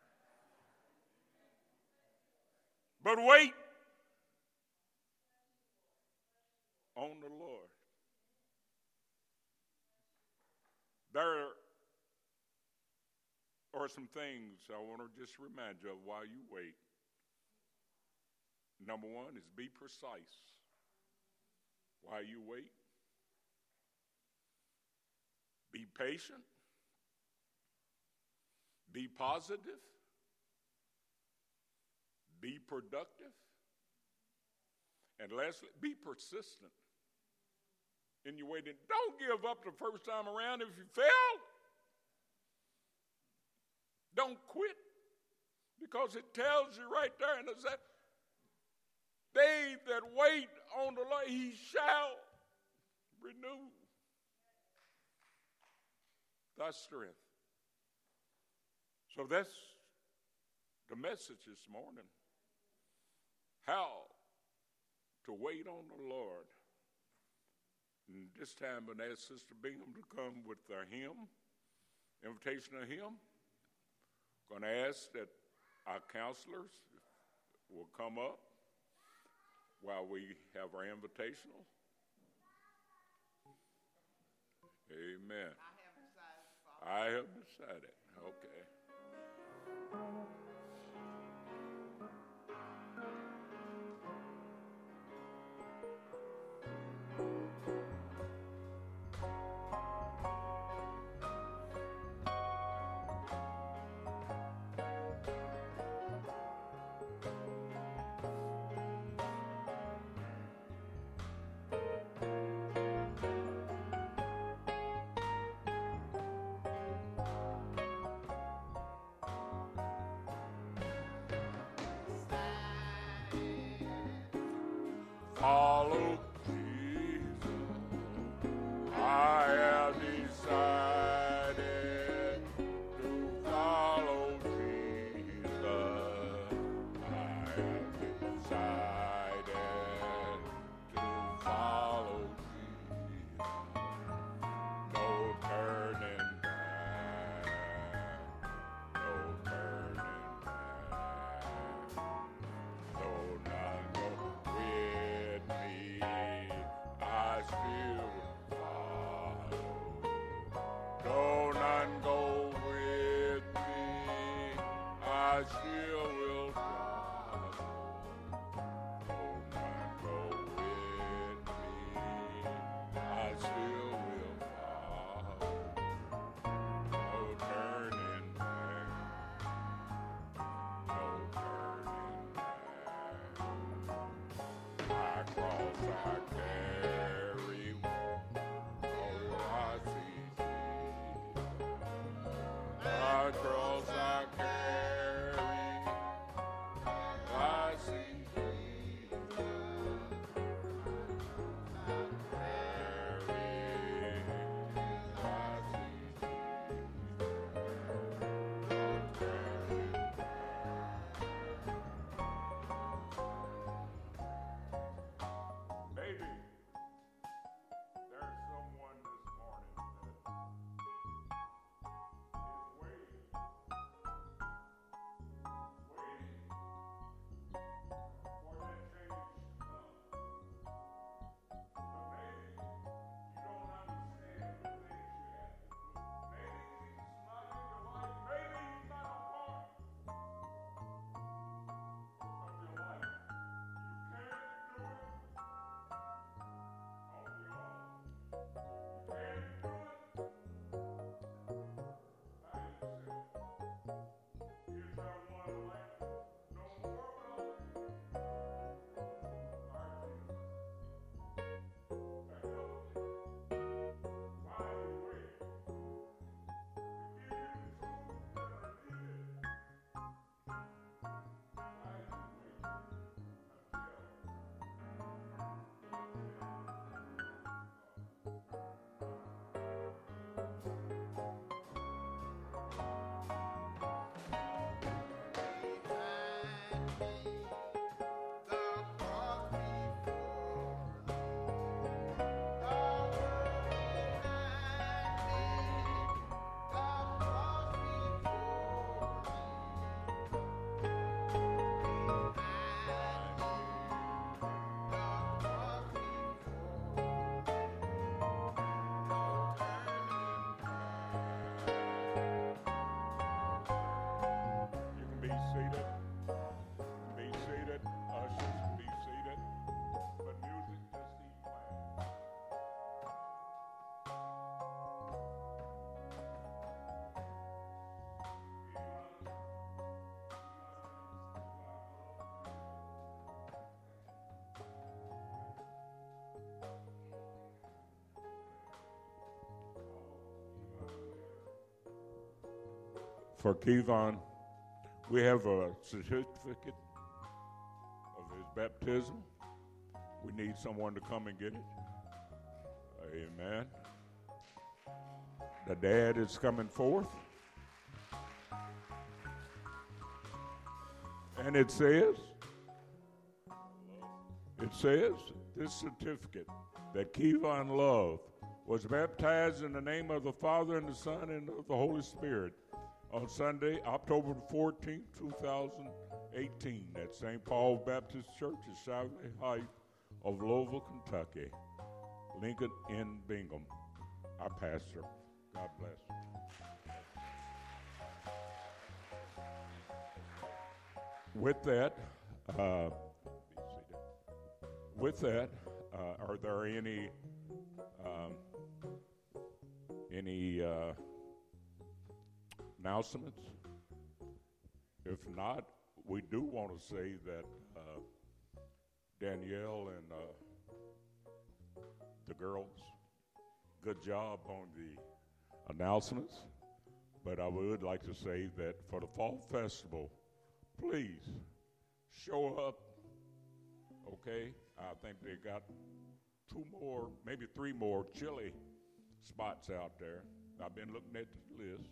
But wait on the Lord. There are some things I want to just remind you of while you wait. Number one is be precise while you wait. Be patient. Be positive. Be productive. And lastly, be persistent in your waiting. Don't give up the first time around if you fail. Don't quit, because it tells you right there, and it says, they that wait on the Lord, he shall renew thy strength. So that's the message this morning. How to wait on the Lord. And this time I'm going to ask Sister Bingham to come with a hymn, invitation of hymn. I'm going to ask that our counselors will come up while we have our invitational. Amen. I have decided. Okay. Follow Jesus. I have decided to follow. for Kevon. We have a certificate of his baptism. We need someone to come and get it. Amen. The dad is coming forth. And it says, this certificate that Kevon Love was baptized in the name of the Father and the Son and of the Holy Spirit on Sunday, October 14, 2018 at St. Paul Baptist Church in Shively Heights of Louisville, Kentucky. Lincoln N. Bingham, our pastor. God bless. With that, are there any announcements? If not, we do want to say that Danielle and the girls, good job on the announcements. But I would like to say that for the Fall Festival, please show up, okay? I think they got 2 more, maybe 3 more chili spots out there. I've been looking at the list.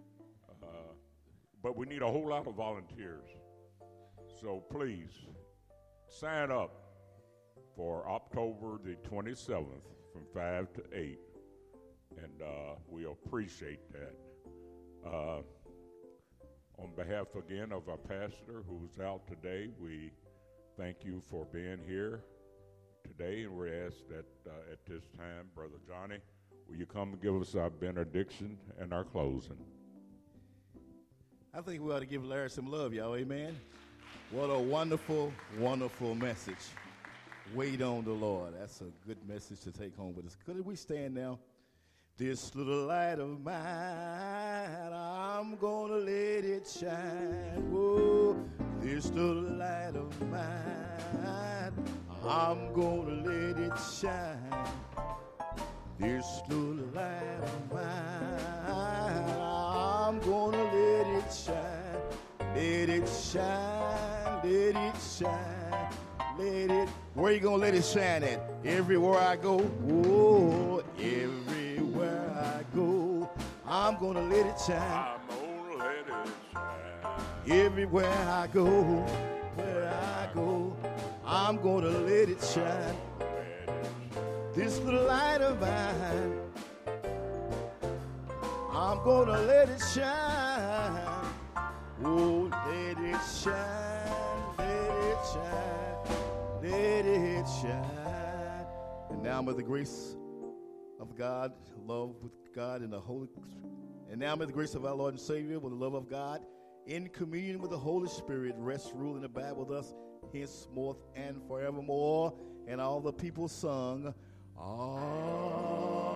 But we need a whole lot of volunteers. So please, sign up for October the 27th from 5 to 8. And we appreciate that. On behalf again of our pastor who's out today, we thank you for being here today, and we ask that at this time, Brother Johnny, will you come and give us our benediction and our closing? I think we ought to give Larry some love, y'all, amen? What a wonderful, wonderful message. Wait on the Lord. That's a good message to take home with us. Could we stand now? This little light of mine, I'm gonna let it shine. Whoa, this little light of mine, I'm gonna let it shine. This little light of mine, I'm gonna let it shine. Let it shine, let it shine, let it. Where you gonna let it shine at? Everywhere I go. Oh, everywhere I go, I'm gonna let it shine. I'm gonna let it shine. Everywhere I go, where I go, I'm gonna let it shine. This little light of mine, I'm gonna let it shine. Oh, let it shine, let it shine, let it shine. And now may the grace of God, love with God and the Holy, and now may the grace of our Lord and Savior with the love of God in communion with the Holy Spirit rest, rule, and abide with us henceforth and forevermore. And all the people sung, Amen.